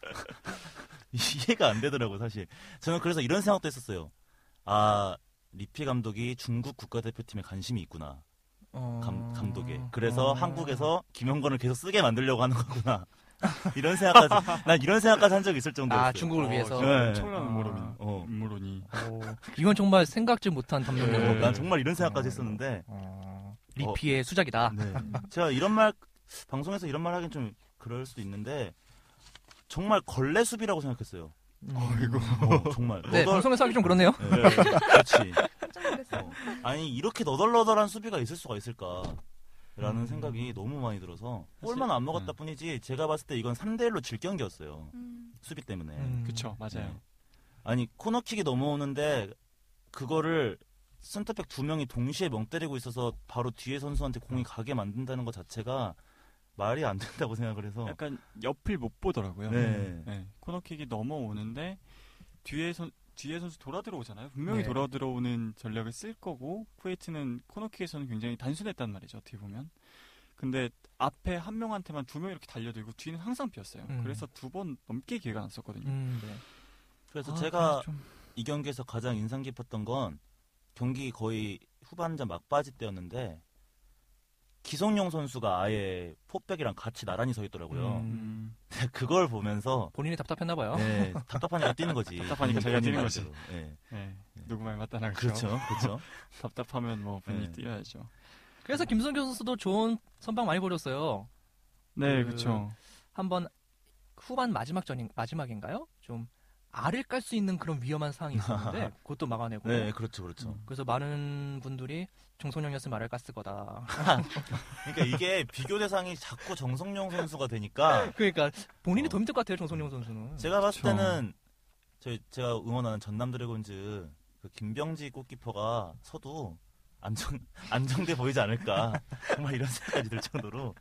이해가 안 되더라고 사실. 저는 그래서 이런 생각도 했었어요. 아 리피 감독이 중국 국가대표팀에 관심이 있구나. 어... 감, 감독에. 그래서 어... 한국에서 김영건을 계속 쓰게 만들려고 하는 거구나. 이런 생각까지 난 이런 생각까지 한 적이 있을 정도였어요. 아, 중국을 위해서. 네. 엄청난 음모론이. 어. 음모론이. 오, 이건 정말 생각지 못한 어, 담론이었고. 난 정말 이런 생각까지 했었는데 어, 리피의 수작이다. 네. 제가 이런 말 방송에서 이런 말 하긴 좀 그럴 수도 있는데 정말 걸레 수비라고 생각했어요. 음. 어이구. 어, 정말. 네, 너덜- 방송에서 하기 좀 그렇네요. 네, 그렇지. 깜짝 놀랐어요. 어. 아니 이렇게 너덜너덜한 수비가 있을 수가 있을까라는 음. 생각이 너무 많이 들어서 사실- 골만 안 먹었다 네. 뿐이지 제가 봤을 때 이건 삼 대 일로 질 경기였어요. 음. 수비 때문에. 음. 그쵸, 맞아요. 네. 아니 코너킥이 넘어오는데 그거를 센터백 두 명이 동시에 멍 때리고 있어서 바로 뒤에 선수한테 공이 가게 만든다는 것 자체가 말이 안 된다고 생각을 해서 약간 옆을 못 보더라고요. 네. 네. 코너킥이 넘어오는데 뒤에 선 뒤에 선수 돌아 들어오잖아요. 분명히 네. 돌아 들어오는 전략을 쓸 거고 쿠웨이트는 코너킥에서는 굉장히 단순했단 말이죠. 어떻게 보면. 근데 앞에 한 명한테만 두 명 이렇게 달려들고 뒤는 항상 비었어요. 음. 그래서 두 번 넘게 기회가 났었거든요. 음, 네. 그래서 아, 제가 그래서 좀- 이 경기에서 가장 인상 깊었던 건 경기 거의 후반전 막바지 때였는데 기성용 선수가 아예 포백이랑 같이 나란히 서 있더라고요. 음, 그걸 보면서 본인이 답답했나 봐요. 네, 답답하니까 뛰는 거지. 답답하니까 자기가 본인 뛰는 거지. 말대로. 네. 네. 누구 말 맞다나 그렇죠, 그렇죠. 답답하면 뭐 본인이 네. 뛰어야죠. 그래서 김성규 선수도 좋은 선방 많이 보였어요. 네, 그- 그렇죠. 한번 후반 마지막 전인 마지막인가요? 좀 알을 깔 수 있는 그런 위험한 상황이 있었는데 그것도 막아내고. 네, 그렇죠, 그렇죠. 음. 그래서 많은 분들이 정성용이었으면 알을 깠을 거다. 그러니까 이게 비교 대상이 자꾸 정성용 선수가 되니까 그러니까 본인이 어. 더 힘들 것 같아요, 정성용 선수는. 제가 봤을 그쵸. 때는 저희 제가 응원하는 전남 드래곤즈 그 김병지 골키퍼가 서도 안정 안정돼 보이지 않을까 정말 이런 생각이 들 정도로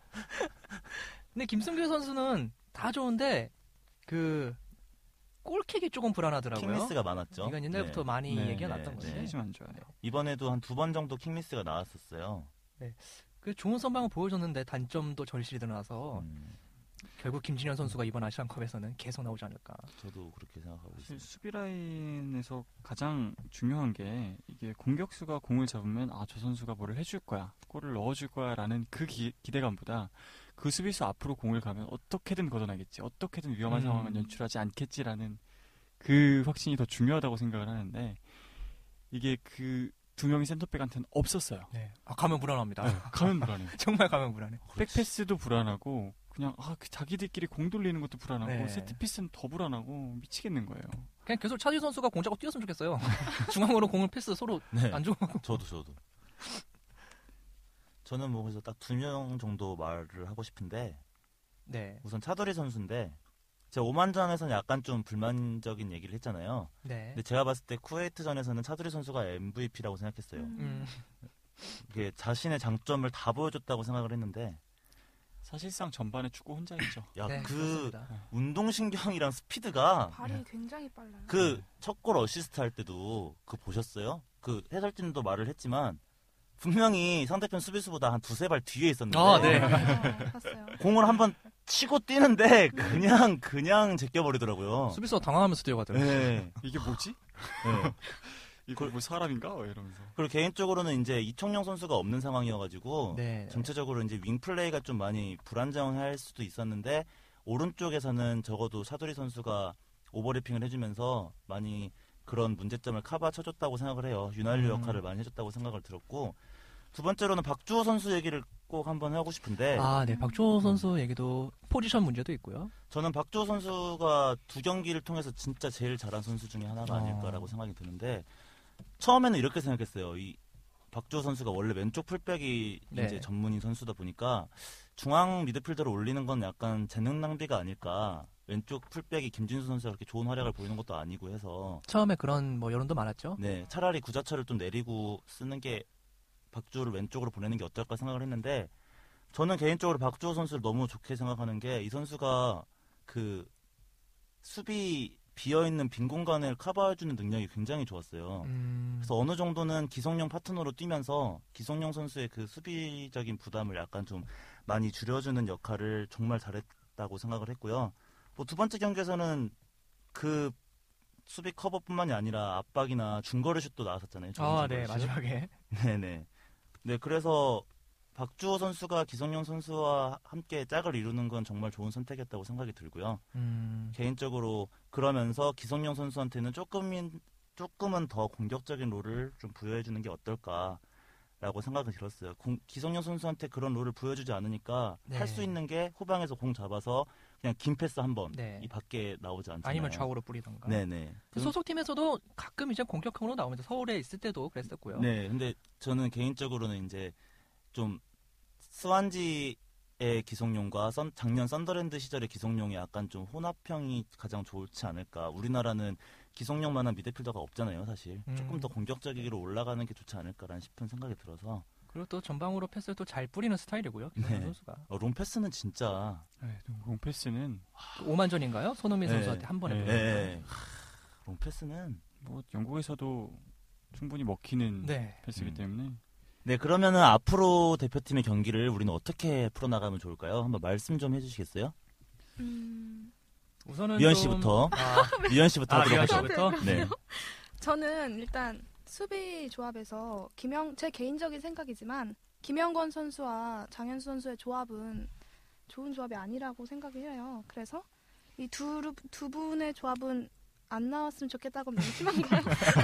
근데 김승규 선수는 다 좋은데 그 골킥이 조금 불안하더라고요. 킹미스가 많았죠. 이건 옛날부터 네. 많이 네, 얘기가 네, 났던 네. 건데. 네. 안 좋아요. 이번에도 한 두 번 정도 킹미스가 나왔었어요. 그 좋은 선방을 보여줬는데 단점도 절실히 드러나서 음, 결국 김진현 선수가 이번 아시안컵에서는 계속 나오지 않을까. 저도 그렇게 생각하고 사실 있습니다. 수비 라인에서 가장 중요한 게 이게 공격수가 공을 잡으면 아 저 선수가 뭐를 해줄 거야, 골을 넣어줄 거야라는 그 기, 기대감보다 그 수비수 앞으로 공을 가면 어떻게든 걷어내겠지, 어떻게든 위험한 음. 상황은 연출하지 않겠지라는 그 확신이 더 중요하다고 생각을 하는데 이게 그 두 명의 센터백한테는 없었어요. 네. 아, 가면 불안합니다. 가면 불안해. 정말 가면 불안해. 백패스도 불안하고 그냥 아, 그 자기들끼리 공 돌리는 것도 불안하고 네. 세트피스는 더 불안하고 미치겠는 거예요. 그냥 계속 차지 선수가 공 잡고 뛰었으면 좋겠어요. 중앙으로 공을 패스 서로 네, 안 주고. 저도 저도. 저는 뭐 그래서 딱 두 명 정도 말을 하고 싶은데 네. 우선 차두리 선수인데 제가 오만전에서는 약간 좀 불만적인 얘기를 했잖아요. 네. 근데 제가 봤을 때 쿠웨이트전에서는 차두리 선수가 엠브이피라고 생각했어요. 음. 이게 자신의 장점을 다 보여줬다고 생각을 했는데 사실상 전반에 축구 혼자 했죠. 야, 네, 그 그렇습니다. 운동신경이랑 스피드가 발이 굉장히 빨라요. 그 첫 골 어시스트 할 때도 그 보셨어요? 그 해설진도 말을 했지만 분명히 상대편 수비수보다 한 두세 발 뒤에 있었는데 아, 네. 어, 봤어요. 공을 한번 치고 뛰는데 그냥 그냥 제껴버리더라고요. 수비수가 당황하면서 뛰어가더라고요. 네. 이게 뭐지? 네. 이거 뭐 사람인가? 이러면서. 그리고 개인적으로는 이제 이청용 선수가 없는 상황이어가지고 네. 전체적으로 이제 윙 플레이가 좀 많이 불안정할 수도 있었는데 오른쪽에서는 적어도 사도리 선수가 오버래핑을 해주면서 많이 그런 문제점을 커버 쳐줬다고 생각을 해요. 윤활유 음. 역할을 많이 해줬다고 생각을 들었고 두 번째로는 박주호 선수 얘기를 꼭 한번 하고 싶은데 아, 네. 박주호 선수 얘기도 포지션 문제도 있고요. 저는 박주호 선수가 두 경기를 통해서 진짜 제일 잘한 선수 중에 하나가 어. 아닐까라고 생각이 드는데 처음에는 이렇게 생각했어요. 이 박주호 선수가 원래 왼쪽 풀백이 네. 이제 전문인 선수다 보니까 중앙 미드필더를 올리는 건 약간 재능 낭비가 아닐까. 왼쪽 풀백이 김진수 선수가 그렇게 좋은 활약을 보이는 것도 아니고 해서 처음에 그런 뭐 여론도 많았죠. 네 차라리 구자철을 좀 내리고 쓰는 게 박주호를 왼쪽으로 보내는 게 어떨까 생각을 했는데 저는 개인적으로 박주호 선수를 너무 좋게 생각하는 게 이 선수가 그 수비 비어있는 빈 공간을 커버해주는 능력이 굉장히 좋았어요. 음, 그래서 어느 정도는 기성용 파트너로 뛰면서 기성용 선수의 그 수비적인 부담을 약간 좀 많이 줄여주는 역할을 정말 잘했다고 생각을 했고요. 뭐 두 번째 경기에서는 그 수비 커버뿐만이 아니라 압박이나 중거리 슛도 나왔었잖아요. 아, 네. 중거리 슛. 마지막에. 네네. 네, 그래서 박주호 선수가 기성용 선수와 함께 짝을 이루는 건 정말 좋은 선택이었다고 생각이 들고요. 음, 개인적으로 그러면서 기성용 선수한테는 조금은 조금은 더 공격적인 롤을 좀 부여해주는 게 어떨까라고 생각이 들었어요. 공, 기성용 선수한테 그런 롤을 부여주지 않으니까 네. 할 수 있는 게 후방에서 공 잡아서 그냥 긴 패스 한 번 네. 이 밖에 나오지 않잖아요. 아니면 좌우로 뿌리던가. 네네. 그 소속팀에서도 가끔 이제 공격형으로 나오면서 서울에 있을 때도 그랬었고요. 네, 근데 저는 개인적으로는 이제 좀 스완지의 기성용과 선, 작년 썬더랜드 시절의 기성용이 약간 좀 혼합형이 가장 좋지 않을까. 우리나라는 기성용만한 미드필더가 없잖아요, 사실. 음. 조금 더 공격적이로 올라가는 게 좋지 않을까라는 싶은 생각이 들어서 그리고 또 전방으로 패스를 또 잘 뿌리는 스타일이고요. 기성용 네. 선수가. 어, 롱패스는 진짜 네, 롱패스는 오만전인가요? 손흥민 네. 선수한테 한 번에. 네. 뿌렸어요. 네. 하, 롱패스는 뭐 영국에서도 충분히 먹히는 네. 패스이기 음. 때문에 네, 그러면은 앞으로 대표팀의 경기를 우리는 어떻게 풀어나가면 좋을까요? 한번 말씀 좀 해주시겠어요? 음, 우선은 미연 좀- 씨부터. 아, 미연 씨부터 아, 미연 들어보죠. 씨부터. 네. 저는 일단 수비 조합에서 김영 제 개인적인 생각이지만 김영권 선수와 장현수 선수의 조합은 좋은 조합이 아니라고 생각을 해요. 그래서 이 두 두 분의 조합은 안 나왔으면 좋겠다고 너무 심한가요?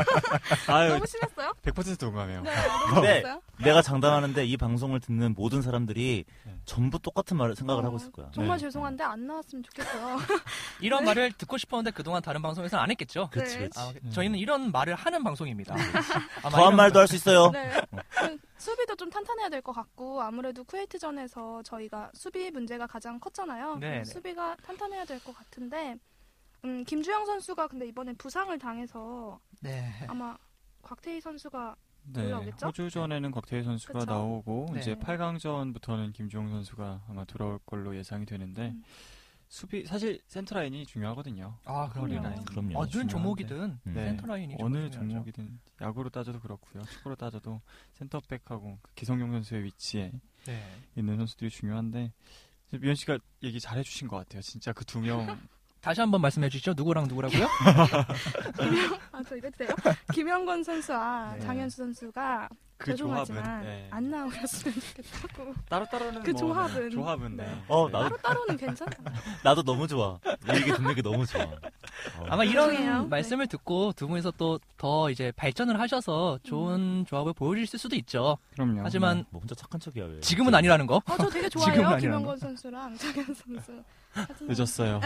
아유 너무 심했어요? 백 퍼센트 동감해요. 네, 너무 네. 심했어요? 내가 장담하는데 이 방송을 듣는 모든 사람들이 네. 전부 똑같은 말을 생각을 어, 하고 있을 거야. 정말 네. 죄송한데 안 나왔으면 좋겠어요. 이런 말을 듣고 싶었는데 그동안 다른 방송에서는 안 했겠죠. 그렇지, 네. 그렇지. 아, 저희는 이런 말을 하는 방송입니다. 아마 더한 이런 말도 할 수 있어요. 네. 수비도 좀 탄탄해야 될 것 같고 아무래도 쿠웨이트전에서 저희가 수비 문제가 가장 컸잖아요. 네, 네. 수비가 탄탄해야 될 것 같은데 음, 김주영 선수가 근데 이번에 부상을 당해서 네. 아마 곽태희 선수가 네, 올라오겠죠? 호주전에는 곽태희 선수가 그쵸. 나오고 네. 이제 팔 강전부터는 김주영 선수가 아마 돌아올 걸로 예상이 되는데 음. 수비 사실 센터라인이 중요하거든요. 아, 그럼요. 라인. 그럼요. 어느 중요한데. 종목이든 음. 네. 센터라인이 어느 정말 중요하죠. 종목이든 야구로 따져도 그렇고요. 축구로 따져도 센터백하고 그 기성용 선수의 위치에 네. 있는 선수들이 중요한데 미연 씨가 얘기 잘 해주신 것 같아요. 진짜 그 두 명 다시 한번 말씀해 주시죠. 누구랑 누구라고요? 아, 저 이래도 돼요? 김영권 선수와 네. 장현수 선수가 그 조합은 죄송하지만 네. 안 나오셨으면 좋겠다고. 따로 따로는 그 뭐, 조합은. 네, 조합은 네. 네. 어, 네. 나도, 따로따로는 괜찮아요. 나도 너무 좋아. 이 얘기 듣는 게 너무 좋아. 어. 아마 이런 죄송해요. 말씀을 듣고 두 분이서 또 더 이제 발전을 하셔서 좋은 조합을 보여주실 수도 있죠. 그럼요. 하지만 뭐 혼자 착한 척이야, 왜. 지금은 아니라는 거. 아, 저 되게 지금은 좋아해요. 아니라는 김영권 선수랑 장현수 선수. 하지만 늦었어요.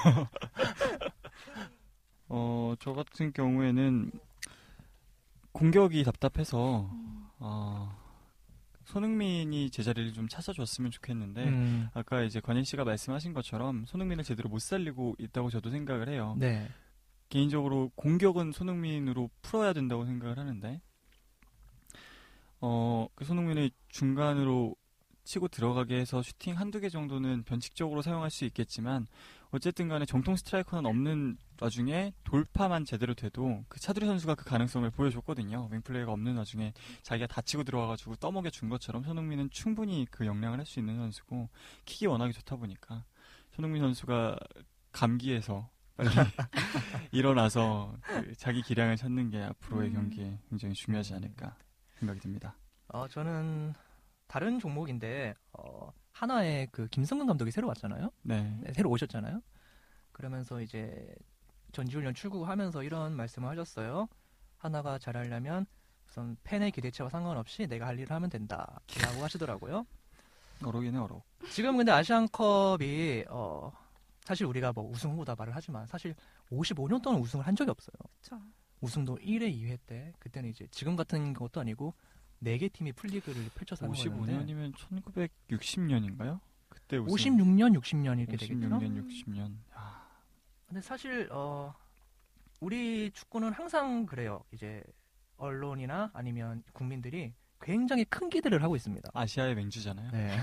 어, 저 같은 경우에는 공격이 답답해서 음, 어, 손흥민이 제자리를 좀 찾아줬으면 좋겠는데 음, 아까 이제 권인 씨가 말씀하신 것처럼 손흥민을 제대로 못 살리고 있다고 저도 생각을 해요. 네. 개인적으로 공격은 손흥민으로 풀어야 된다고 생각을 하는데 어, 그 손흥민을 중간으로 치고 들어가게 해서 슈팅 한두 개 정도는 변칙적으로 사용할 수 있겠지만 어쨌든 간에 정통 스트라이커는 없는 와중에 돌파만 제대로 돼도 그 차두리 선수가 그 가능성을 보여줬거든요. 윙플레이가 없는 와중에 자기가 다치고 들어와가지고 떠먹여 준 것처럼 손흥민은 충분히 그 역량을 할 수 있는 선수고 킥이 워낙에 좋다 보니까 손흥민 선수가 감기에서 빨리 일어나서 그 자기 기량을 찾는 게 앞으로의 음. 경기에 굉장히 중요하지 않을까 생각이 듭니다. 어, 저는 다른 종목인데 어, 하나의 그 김성근 감독이 새로 왔잖아요. 네. 네, 새로 오셨잖아요. 그러면서 이제 전지훈련 출국하면서 이런 말씀을 하셨어요. 하나가 잘하려면 우선 팬의 기대치와 상관없이 내가 할 일을 하면 된다라고 하시더라고요. 어록이네 어록. 지금 근데 아시안컵이 어, 사실 우리가 뭐 우승 후보다 말을 하지만 사실 오십오 년 동안 우승을 한 적이 없어요. 그쵸. 우승도 일 회, 이 회 때 그때는 이제 지금 같은 것도 아니고 네 개 팀이 풀리그를 펼쳐서 하는 오십오 거였는데 년이면 천구백육십 년인가요? 그때 우승. 오십육 년, 육십 년 이렇게 되겠죠. 오십육 년, 육십 년. 야, 근데 사실 어, 우리 축구는 항상 그래요. 이제 언론이나 아니면 국민들이 굉장히 큰 기대를 하고 있습니다. 아시아의 맹주잖아요. 네.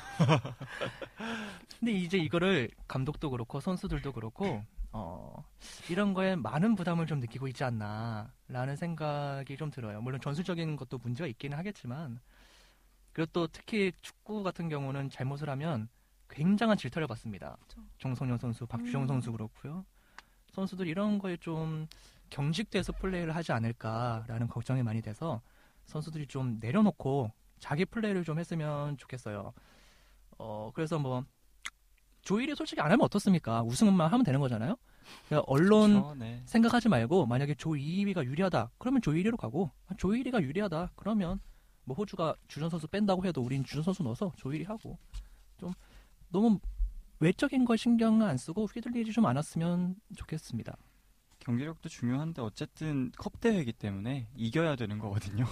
근데 이제 이거를 감독도 그렇고 선수들도 그렇고 어, 이런 거에 많은 부담을 좀 느끼고 있지 않나라는 생각이 좀 들어요. 물론 전술적인 것도 문제가 있기는 하겠지만 그리고 또 특히 축구 같은 경우는 잘못을 하면 굉장한 질타를 받습니다. 그렇죠. 정성현 선수, 박주영 음. 선수 그렇고요. 선수들 이런 거에 좀 경직돼서 플레이를 하지 않을까라는 걱정이 많이 돼서 선수들이 좀 내려놓고 자기 플레이를 좀 했으면 좋겠어요. 어, 그래서 뭐 조일이 솔직히 안 하면 어떻습니까? 우승만 하면 되는 거잖아요. 그러니까 언론 그렇죠, 네. 생각하지 말고 만약에 조 이 위가 유리하다. 그러면 조 일 위로 가고 조 일 위가 유리하다. 그러면 뭐 호주가 주전 선수 뺀다고 해도 우린 주전 선수 넣어서 조 일 위 하고 좀 너무 외적인 걸 신경 안 쓰고 휘둘리지 좀 않았으면 좋겠습니다. 경기력도 중요한데 어쨌든 컵 대회이기 때문에 이겨야 되는 거거든요.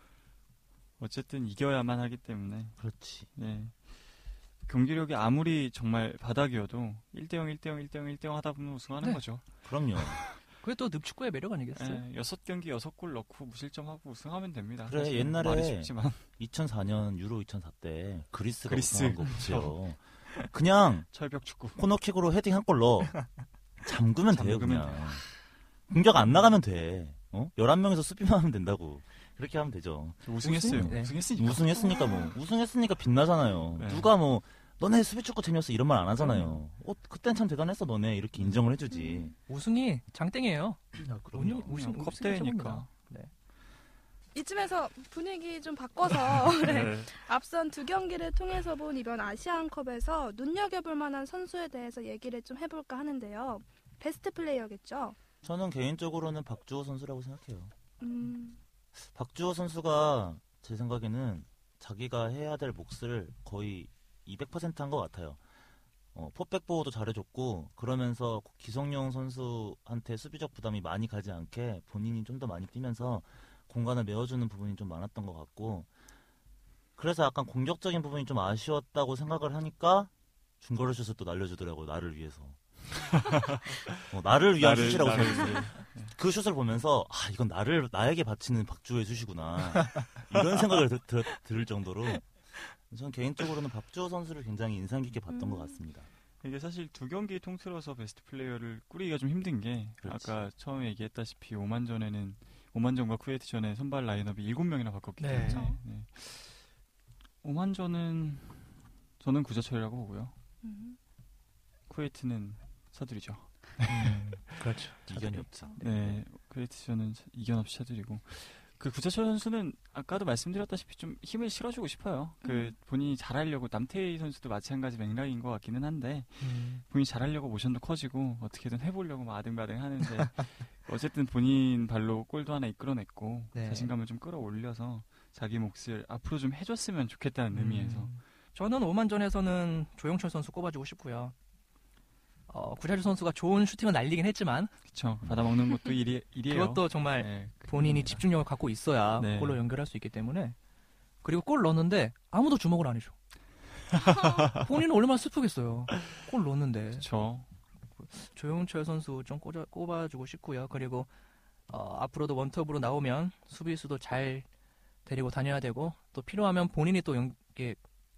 어쨌든 이겨야만 하기 때문에 그렇지. 네. 경기력이 아무리 정말 바닥이어도 일 대 영, 일 대 영, 일 대 영, 일 대 영 하다 보면 우승하는 네. 거죠. 그럼요. 그게 또 늪축구의 매력 아니겠어요? 네, 여섯 경기 여섯 골 넣고 무실점하고 우승하면 됩니다. 그래, 사실 옛날에 말이 쉽지만 이천사 년 유로 이천사 때 그리스가 그리스. 우승한 거 보세요. 그냥 철벽 축구. 코너킥으로 헤딩 한 골 넣어. 잠그면 돼요, 잠그면 그냥. 공격 안 나가면 돼. 어? 열한 명에서 수비만 하면 된다고. 그렇게 하면 되죠. 우승했어요. 우승? 네. 우승했으니까. 우승했으니까 뭐. 우승했으니까 빛나잖아요. 네. 누가 뭐 너네 수비축구 재미없어 이런 말 안 하잖아요. 어, 그땐 참 대단했어 너네 이렇게 인정을 해주지. 우승이 장땡이에요. 아, 운이- 우승, 컵 우승이 대회니까. 최고입니다. 네. 이쯤에서 분위기 좀 바꿔서 네. 앞선 두 경기를 통해서 본 이번 아시안컵에서 눈여겨볼 만한 선수에 대해서 얘기를 좀 해볼까 하는데요. 베스트 플레이어겠죠? 저는 개인적으로는 박주호 선수라고 생각해요. 음, 박주호 선수가 제 생각에는 자기가 해야 될 몫을 거의 이백 퍼센트 한 것 같아요. 어, 포백 보호도 잘해줬고 그러면서 기성용 선수한테 수비적 부담이 많이 가지 않게 본인이 좀 더 많이 뛰면서 공간을 메워주는 부분이 좀 많았던 것 같고 그래서 약간 공격적인 부분이 좀 아쉬웠다고 생각을 하니까 중거리 슛을 또 날려주더라고요. 나를 위해서. 어, 나를 위한 나를- 슛이라고 나를 생각했어요. 그 슛을 보면서 아 이건 나를 나에게 바치는 박주호의 슛이구나 이런 생각을 들, 들, 들을 정도로 저는 개인적으로는 박주호 선수를 굉장히 인상 깊게 봤던 음. 것 같습니다. 이게 사실 두 경기 통틀어서 베스트 플레이어를 꾸리기가 좀 힘든 게 그렇지. 아까 처음에 얘기했다시피 오만전에는 오만전과 쿠웨이트전에 선발 라인업이 일곱 명이나 바꿨기 네. 때문에 네. 오만전은 저는 구자철이라고 보고요. 음. 쿠웨이트는 차들이죠. 음, 그렇죠. 이견이 없죠. 네, 쿠웨이트전은 이견 없이 차들이고 그 구자철 선수는 아까도 말씀드렸다시피 좀 힘을 실어주고 싶어요. 그 음. 본인이 잘하려고 남태희 선수도 마찬가지 맥락인 것 같기는 한데 음, 본인이 잘하려고 모션도 커지고 어떻게든 해보려고 막 아등바등 하는데 어쨌든 본인 발로 골도 하나 이끌어냈고 네. 자신감을 좀 끌어올려서 자기 몫을 앞으로 좀 해줬으면 좋겠다는 의미에서 음, 저는 오만전에서는 조영철 선수 꼽아주고 싶고요. 어, 구자철 선수가 좋은 슈팅을 날리긴 했지만 그쵸 받아먹는 것도 일이, 일이에요. 그것도 정말 네, 본인이 그겁니다. 집중력을 갖고 있어야 네. 골로 연결할 수 있기 때문에 그리고 골 넣었는데 아무도 주목을 안 해줘. 본인은 얼마나 슬프겠어요. 골 넣었는데 그쵸. 조영철 선수 좀 꼽아, 꼽아주고 싶고요. 그리고 어, 앞으로도 원톱으로 나오면 수비수도 잘 데리고 다녀야 되고 또 필요하면 본인이 또 연, 이렇게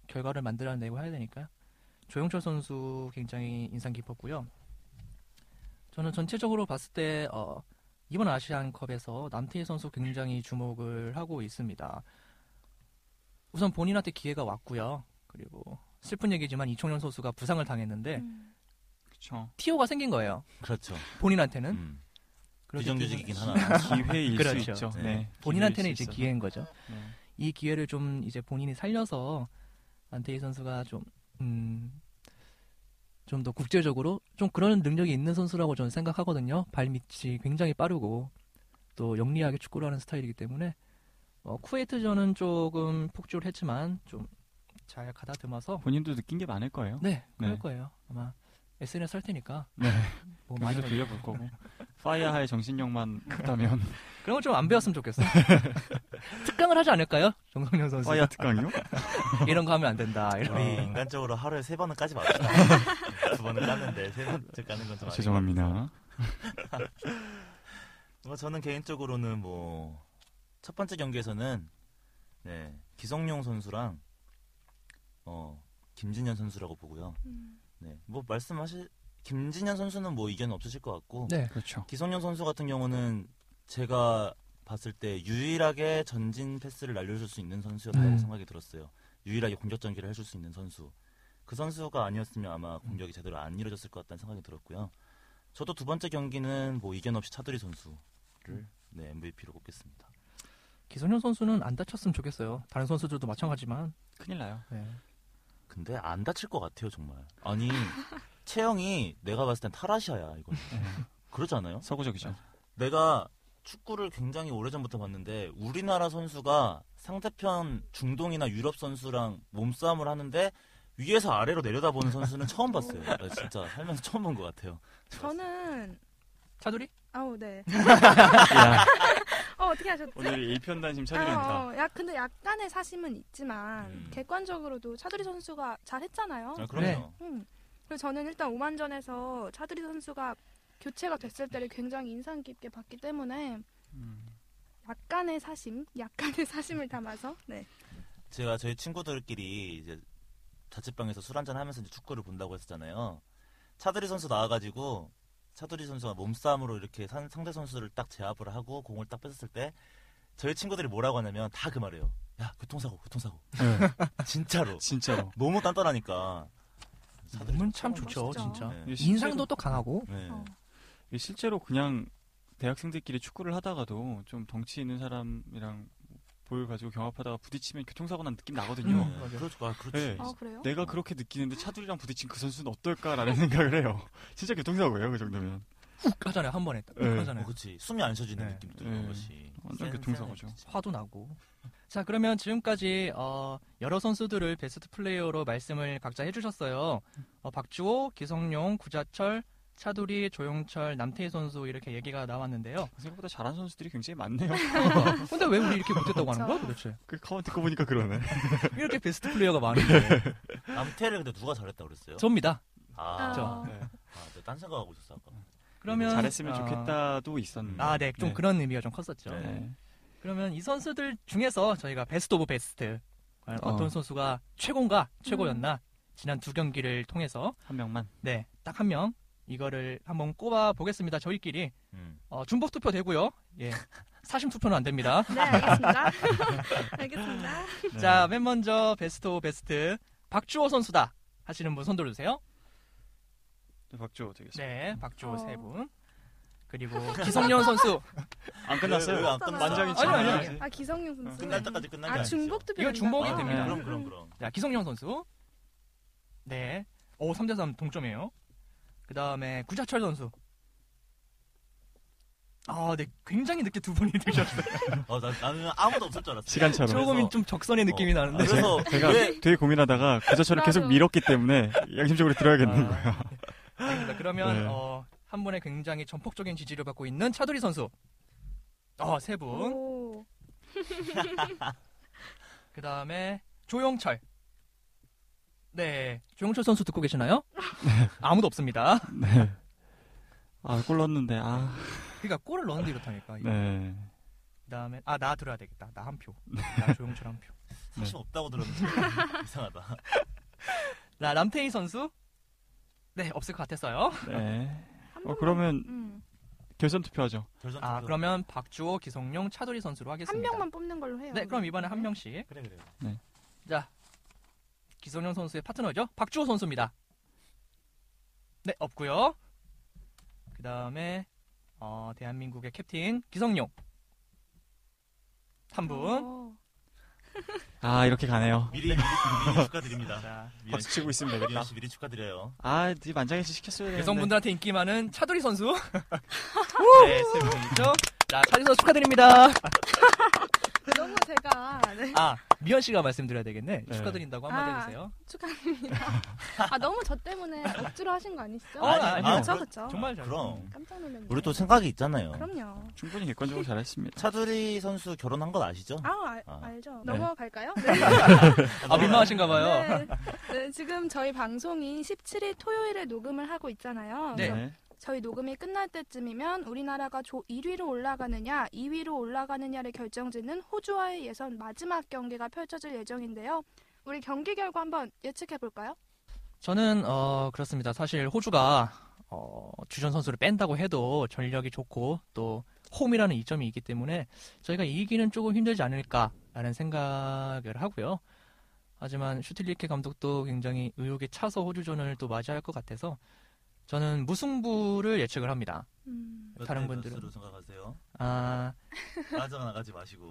결과를 만들어내고 해야 되니까요. 조영철 선수 굉장히 인상 깊었고요. 저는 전체적으로 봤을 때 어, 이번 아시안컵에서 남태희 선수 굉장히 주목을 하고 있습니다. 우선 본인한테 기회가 왔고요. 그리고 슬픈 얘기지만 이청용 선수가 부상을 당했는데 음. 그렇죠. 티오가 생긴 거예요. 그렇죠. 본인한테는. 음. 그렇기 비정규직이긴 때문에 하나. 기회일 그렇죠. 수 있죠. 네. 네. 본인한테는 기회일 이제 수 있어서. 기회인 거죠. 네. 이 기회를 좀 이제 본인이 살려서 남태희 선수가 좀 음, 좀 더 국제적으로 좀 그런 능력이 있는 선수라고 저는 생각하거든요. 발밑이 굉장히 빠르고 또 영리하게 축구를 하는 스타일이기 때문에 어, 쿠웨이트전은 조금 폭주를 했지만 좀 잘 가다듬어서 본인도 느낀 게 많을 거예요. 네, 그럴 네. 거예요. 아마 에스엔에스 할 테니까 네. 뭐 많이 많이 돌려볼 거고. 파이어하의 정신력만 있다면 그런 거 좀 안 배웠으면 좋겠어. 특강을 하지 않을까요? 정성현 선수. 파이어 특강이요? 이런 거 하면 안 된다. 이런. 우리 인간적으로 하루에 세 번은 까지 맙시다. 두 번은 깠는데 세 번째 까는 건 좀 죄송합니다. 뭐 저는 개인적으로는 뭐 첫 번째 경기에서는 네, 기성용 선수랑 어 김진현 선수라고 보고요. 음. 네, 뭐 말씀하실 김진현 선수는 뭐 이견 없으실 것 같고 네. 그렇죠. 기성용 선수 같은 경우는 제가 봤을 때 유일하게 전진 패스를 날려줄 수 있는 선수였다고 음. 생각이 들었어요. 유일하게 공격 전개를 해줄 수 있는 선수. 그 선수가 아니었으면 아마 공격이 제대로 안 이루어졌을 것 같다는 생각이 들었고요. 저도 두 번째 경기는 뭐 이견 없이 차두리 선수를 네, 엠브이피로 꼽겠습니다. 기성현 선수는 안 다쳤으면 좋겠어요. 다른 선수들도 마찬가지만. 큰일 나요. 네. 근데 안 다칠 것 같아요, 정말. 아니 체형이 내가 봤을 땐 타라시아야 이거. 그렇지 않아요? 서구적이죠. 내가 축구를 굉장히 오래전부터 봤는데 우리나라 선수가 상대편 중동이나 유럽 선수랑 몸싸움을 하는데 위에서 아래로 내려다보는 선수는 처음 봤어요. 나 진짜 살면서 처음 본 것 같아요. 저는 차두리? 아우 네. 야, 어 어떻게 하셨지? 오늘 일편단심 아, 차들입니다. 어, 야 근데 약간의 사심은 있지만 음. 객관적으로도 차두리 선수가 잘했잖아요. 아, 그럼요. 네. 음. 그리고 저는 일단 오만전에서 차두리 선수가 교체가 됐을 때를 굉장히 인상 깊게 봤기 때문에 음. 약간의 사심, 약간의 사심을 담아서 네. 제가 저희 친구들끼리 이제 자취방에서 술 한잔 하면서 이제 축구를 본다고 했었잖아요. 차두리 선수 나와가지고 차두리 선수가 몸싸움으로 이렇게 산, 상대 선수를 딱 제압을 하고 공을 딱 뺏었을 때 저희 친구들이 뭐라고 하냐면 다 그 말이에요. 야 교통사고 교통사고. 네, 진짜로. 진짜로. 너무 단단하니까. 차두리 몸은 선수. 참 어, 좋죠, 멋있죠. 진짜. 네. 이게 실제로- 인상도 또 강하고. 네. 어. 이게 실제로 그냥 대학생들끼리 축구를 하다가도 좀 덩치 있는 사람이랑 볼 가지고 경합하다가 부딪히면 교통사고 난 느낌 나거든요. 음. 맞아요. 그렇죠. 아, 그렇지. 네. 아 그래요? 내가 그렇게 느끼는데 차두리랑 부딪힌 그 선수는 어떨까라는 생각을 해요. 진짜 교통사고예요, 그 정도면. 훅 하잖아요, 한 번에. 훅 네. 하잖아요. 어, 그치. 숨이 안 쉬어지는 네. 느낌도 들고 네. 그것이. 완전 센- 교통사고죠. 센- 화도 나고. 자, 그러면 지금까지 어, 여러 선수들을 베스트 플레이어로 말씀을 각자 해주셨어요. 어, 박주호, 기성용, 구자철, 차두리, 조용철, 남태희 선수 이렇게 얘기가 나왔는데요. 생각보다 잘하는 선수들이 굉장히 많네요. 근데 왜 우리 이렇게 못했다고 하는 거야, 도대체? 그 가만 듣고 보니까 그러네. 이렇게 베스트 플레이어가 많은데. 남태를 근데 누가 잘했다고 그랬어요? 접니다. 아, 저. 어. 네. 아, 내가 딴 생각하고 있었어 아까. 그러면 잘했으면 어, 좋겠다도 있었는데. 아, 네, 좀 네. 그런 의미가 좀 컸었죠. 네. 네. 그러면 이 선수들 중에서 저희가 베스트 오브 베스트 과연 어. 어떤 선수가 최고인가 최고였나 지난 두 경기를 통해서 한 명만. 네, 딱 한 명 이거를 한번 꼽아 보겠습니다. 저희끼리 음. 어, 중복 투표 되고요. 예, 사심 투표는 안 됩니다. 네 알겠습니다. 알겠습니다. 네. 자, 맨 먼저 베스트 오브 베스트 박주호 선수다 하시는 분 손 들어주세요. 네, 박주호 되겠습니다. 네, 박주호 어. 세 분. 그리고 기성년 선수. 안 끝났어요. 왜, 왜안 끝났어? 만장이 아니, 아니, 아니. 지나야지. 아 기성용 선수. 끝날 때까지 끝난 게 아 아니죠. 중복 투표. 이거 중복이 된다고? 됩니다. 그럼 그럼 그럼. 자, 기성용 선수. 네. 오, 삼 대 삼 동점이에요. 그 다음에 구자철 선수. 아, 네. 굉장히 늦게 두 분이 되셨어요. 어, 나, 나는 아무도 없을 줄 알았어. 시간처럼. 조금 그래서- 좀 적선의 느낌이 어. 나는데. 아, 그래서 제가 왜 되게 고민하다가 구자철을 계속 맞아. 밀었기 때문에 양심적으로 들어야겠는 아, 거예요. 아닙니다. 그러면 네. 어, 한 분의 굉장히 전폭적인 지지를 받고 있는 차두리 선수. 어, 세 분. 오. 그 다음에 조용철. 네. 조용철 선수 듣고 계시나요? 아무도 없습니다. 네. 아, 골 넣었는데, 아. 그러니까 골을 넣었는데 이렇다니까. 이거. 네. 그다음에 아 나 들어야 되겠다. 나 한 표. 나 조용철 한 표. 사실 없다고 들었는데 이상하다. 나 남태희 선수? 네, 없을 것 같았어요. 네. 한 어, 번만- 그러면 음, 결선 투표하죠. 결선 아, 투표. 그러면 박주호, 기성용, 차두리 선수로 한 하겠습니다. 명만 뽑는 걸로 해요. 네, 그럼 우리. 이번에 한 네. 명씩. 그래 그래요. 자, 기성용 선수의 파트너죠? 박주호 선수입니다. 네, 없고요. 그 다음에 어, 대한민국의 캡틴 기성용 한 분. 어, 아 이렇게 가네요. 미리 미리, 미리 축하드립니다. 자, 미연 박수 씨, 치고 있으면 되겠다. 미연 씨 미리 축하드려요. 아, 이제 만장일치 시켰어야 되는데. 여성분들한테 인기 많은 차두리 선수. 네, 세 분이죠. 자, 차두리 선수 축하드립니다. 너무 제가 네, 아, 미연 씨가 말씀드려야 되겠네. 네. 축하드린다고 한마디 아. 해주세요. 축하드립니다. 아 너무 저 때문에 억지로 하신 거 아니시죠? 어, 아니, 아니요. 그렇죠, 그렇죠. 정말 잘. 그럼 깜짝 놀랐네요. 우리 또 생각이 있잖아요. 그럼요. 충분히 객관적으로 잘했습니다. 차두리 선수 결혼한 건 아시죠? 아, 알, 아. 알죠. 네. 넘어갈까요? 네. 아, 민망하신가 봐요. 네. 네, 지금 저희 방송이 십칠 일 토요일에 녹음을 하고 있잖아요. 네. 그래서 저희 녹음이 끝날 때쯤이면 우리나라가 조 일 위로 올라가느냐, 이 위로 올라가느냐를 결정짓는 호주와의 예선 마지막 경기가 펼쳐질 예정인데요. 우리 경기 결과 한번 예측해 볼까요? 저는 어 그렇습니다. 사실 호주가 어, 주전 선수를 뺀다고 해도 전력이 좋고 또 홈이라는 이점이 있기 때문에 저희가 이기기는 조금 힘들지 않을까라는 생각을 하고요. 하지만 슈틸리케 감독도 굉장히 의욕에 차서 호주전을 또 맞이할 것 같아서 저는 무승부를 예측을 합니다. 음, 몇 다른 대 분들은? 몇으로 생각하세요? 아, 빠져나가지 마시고.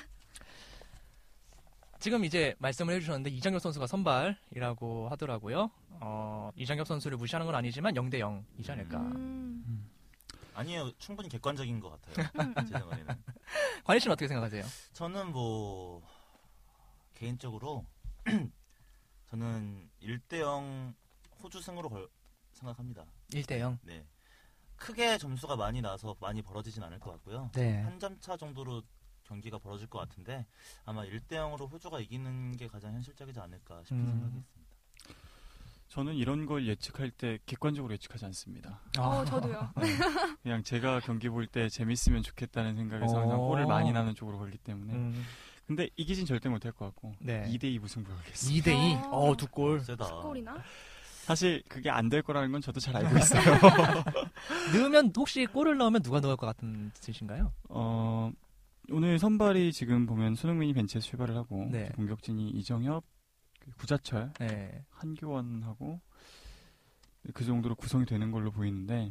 지금 이제 말씀을 해주셨는데 이정엽 선수가 선발이라고 하더라고요. 어, 이정엽 선수를 무시하는 건 아니지만 영 대 영이지 않을까. 음, 아니에요. 충분히 객관적인 것 같아요. 음, 음. 제 생각에는. 관희 씨는 어떻게 생각하세요? 저는 뭐 개인적으로 저는 일 대 영 호주 승으로 걸 생각합니다. 일 대 영. 네. 크게 점수가 많이 나서 많이 벌어지진 않을 것 같고요. 네. 한 점 차 정도로 경기가 벌어질 것 같은데 아마 일 대 영으로 호주가 이기는 게 가장 현실적이지 않을까 싶은 음. 생각이 있습니다. 저는 이런 걸 예측할 때 객관적으로 예측하지 않습니다. 어, 저도요. 그냥 제가 경기 볼 때 재밌으면 좋겠다는 생각에서 항상 오. 골을 많이 나는 쪽으로 걸기 때문에. 음, 근데 이기진 절대 못할 것 같고 네. 이 대 이 무승부 하겠습니다. 이 대 이. 어. 어, 두 골. 세다. 골이나? 사실 그게 안 될 거라는 건 저도 잘 알고 있어요. 넣으면 혹시 골을 넣으면 누가 넣을 것 같은 뜻인가요? 어, 오늘 선발이 지금 보면 손흥민이 벤치에서 출발을 하고 네. 공격진이 이정엽, 그 구자철, 네. 한교원하고 그 정도로 구성이 되는 걸로 보이는데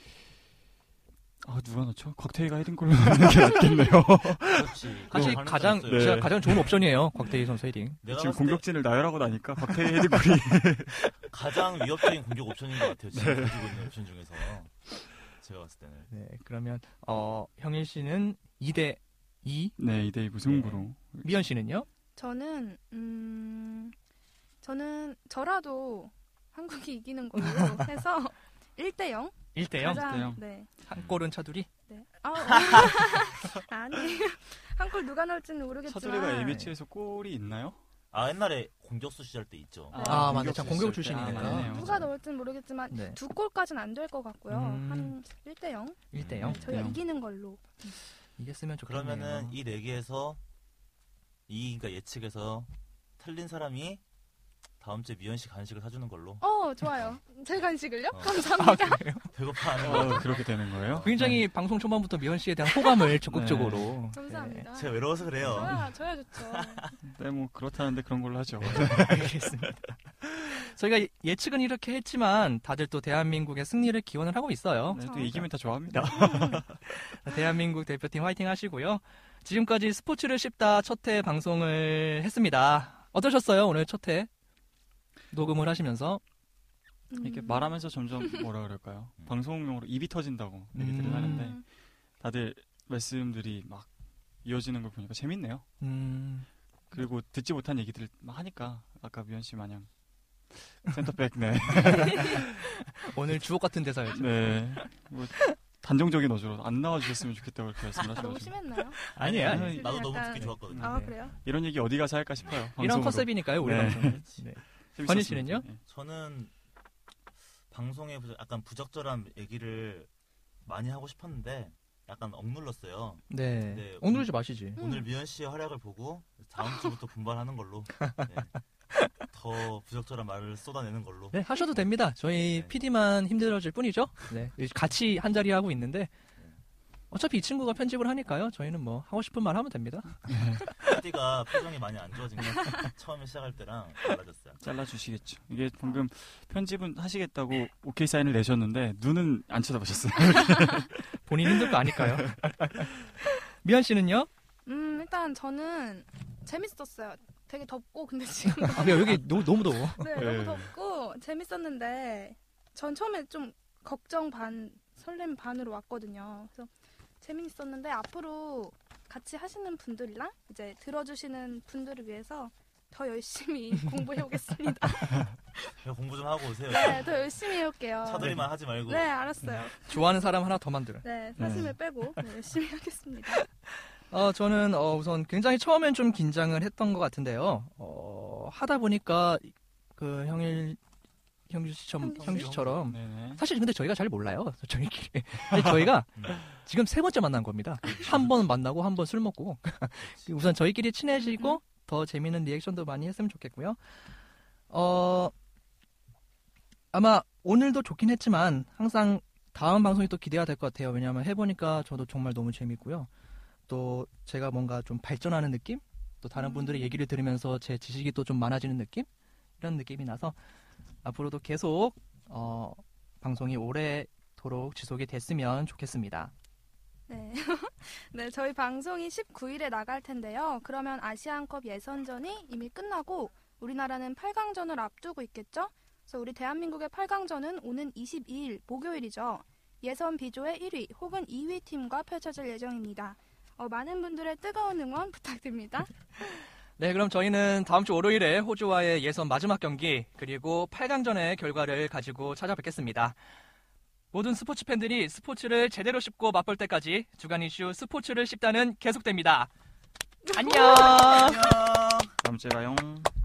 아 누가 넣죠? 곽태희가 헤딩골로 넣는 게 낫겠네요. 그렇지. 사실 그럴 가장 가능성이 있어요. 네. 진짜 가장 좋은 옵션이에요. 곽태희 선수 헤딩. 내가 지금 봤을 때 공격진을 나열하고 나니까 곽태희 헤딩골이 가장 위협적인 공격 옵션인 것 같아요. 지금 가지고 있는 옵션 중에서 제가 봤을 때는. 네. 그러면 어, 형일 씨는 이 대 이, 네 이 대 이 무승부로 미연 씨는요? 저는 음 저는 저라도 한국이 이기는 걸로 해서 일 대 영. 일 대 영. 가장- 일 대 영. 네. 한 골은 차두리. 네. 아, 아니. 한 골 누가 넣을지는 모르겠지만. 차두리가 에이비치에서 골이 있나요? 아 옛날에 공격수 시절 때 있죠. 네. 아, 맞네. 공격수 참 공격 있을 때. 출신이니까. 아, 맞네요. 누가 넣을지는 모르겠지만 네. 두 골까지는 안 될 것 같고요. 음. 한 일 대 영. 일 대 영. 음. 저희가 일 대 영. 이기는 걸로. 이겼으면 좋겠네요. 그러면은 이 네 개에서 이 그러니까 예측에서 틀린 사람이 다음 주에 미연 씨 간식을 사주는 걸로. 어, 좋아요. 제 간식을요? 어. 감사합니다. 배고파하는 어, 거. 그렇게 되는 거예요? 굉장히 방송 초반부터 미연 씨에 대한 호감을 적극적으로. 감사합니다. 제가 외로워서 그래요. 저야, 저야 좋죠. 네, 뭐 그렇다는데 그런 걸로 하죠. 네, 알겠습니다. 저희가 예측은 이렇게 했지만 다들 또 대한민국의 승리를 기원을 하고 있어요. 네, 또 이기면 다 좋아합니다. 대한민국 대표팀 화이팅 하시고요. 지금까지 스포츠를 씹다 첫 회 방송을 했습니다. 어떠셨어요? 오늘 첫 회 녹음을 하시면서. 음. 이렇게 말하면서 점점 뭐라 그럴까요? 음. 방송용으로 입이 터진다고 얘기들을 음. 하는데 다들 말씀들이 막 이어지는 걸 보니까 재밌네요. 음, 그리고 듣지 못한 얘기들을 막 하니까 아까 미연 씨 마냥 센터백 네. 오늘 주옥 같은 대사였죠. 네. 뭐 단정적인 어조로 안 나와 주셨으면 좋겠다고 그렇게 말씀을 너무 하셔가지고 심했나요? 아니에요, 아니, 아니에요. 나도 너무 약간- 듣기 좋았거든요. 아, 네. 그래요? 이런 얘기 어디 가서 할까 싶어요. 이런 방송으로. 컨셉이니까요, 우리 네. 방송. 네. 재밌었습니다. 권희 씨는요? 네. 저는 방송에 부적- 약간 부적절한 얘기를 많이 하고 싶었는데 약간 억눌렀어요. 네. 네, 억누르지 마시지. 음. 오늘 미연 씨의 활약을 보고 다음 주부터 분발하는 걸로 네. 더 부적절한 말을 쏟아내는 걸로. 네, 하셔도 됩니다. 저희 네. 피디만 힘들어질 뿐이죠. 네, 같이 한 자리 하고 있는데 어차피 이 친구가 편집을 하니까요. 저희는 뭐 하고 싶은 말 하면 됩니다. 피디가 표정이 많이 안 좋아진 건 처음에 시작할 때랑 달라졌어요. 잘라주시겠죠. 이게 방금 편집은 하시겠다고 오케이 사인을 내셨는데 눈은 안 쳐다보셨어요. 본인 힘들 거 아니까요. 미연 씨는요? 음, 일단 저는 재밌었어요. 되게 덥고 근데 지금 아, 여기 너무, 너무 더워. 네, 네. 너무 덥고 재밌었는데 전 처음에 좀 걱정 반, 설렘 반으로 왔거든요. 그래서 재밌었는데 앞으로 같이 하시는 분들이랑 이제 들어주시는 분들을 위해서 더 열심히 공부해 오겠습니다. 공부 좀 하고 오세요. 네, 더 열심히 해올게요. 차돌이만 하지 말고. 네, 알았어요. 좋아하는 사람 하나 더 만들어. 네, 사심을 빼고 네, 열심히 하겠습니다. 어, 저는 어, 우선 굉장히 처음엔 좀 긴장을 했던 것 같은데요. 어, 하다 보니까 그 형일 형규 씨처럼 형규 형규 씨처럼 네네. 사실 근데 저희가 잘 몰라요. 저희끼리. 아니, 저희가 음. 지금 세 번째 만난 겁니다. 한 번 만나고 한 번 술 먹고 우선 저희끼리 친해지고 더 재밌는 리액션도 많이 했으면 좋겠고요. 어, 아마 오늘도 좋긴 했지만 항상 다음 방송이 또 기대가 될 것 같아요. 왜냐하면 해보니까 저도 정말 너무 재밌고요. 또 제가 뭔가 좀 발전하는 느낌? 또 다른 분들의 얘기를 들으면서 제 지식이 또 좀 많아지는 느낌? 이런 느낌이 나서 앞으로도 계속 어, 방송이 오래도록 지속이 됐으면 좋겠습니다. 네. 네, 저희 방송이 십구 일에 나갈 텐데요. 그러면 아시안컵 예선전이 이미 끝나고 우리나라는 팔 강전을 앞두고 있겠죠? 그래서 우리 대한민국의 팔 강전은 오는 이십이 일 목요일이죠. 예선 B조의 일 위 혹은 이 위 팀과 펼쳐질 예정입니다. 어, 많은 분들의 뜨거운 응원 부탁드립니다. 네, 그럼 저희는 다음 주 월요일에 호주와의 예선 마지막 경기 그리고 팔 강전의 결과를 가지고 찾아뵙겠습니다. 모든 스포츠 팬들이 스포츠를 제대로 씹고 맛볼 때까지 주간 이슈 스포츠를 씹다는 계속됩니다. 안녕. 안녕. 다음 주에 봐요.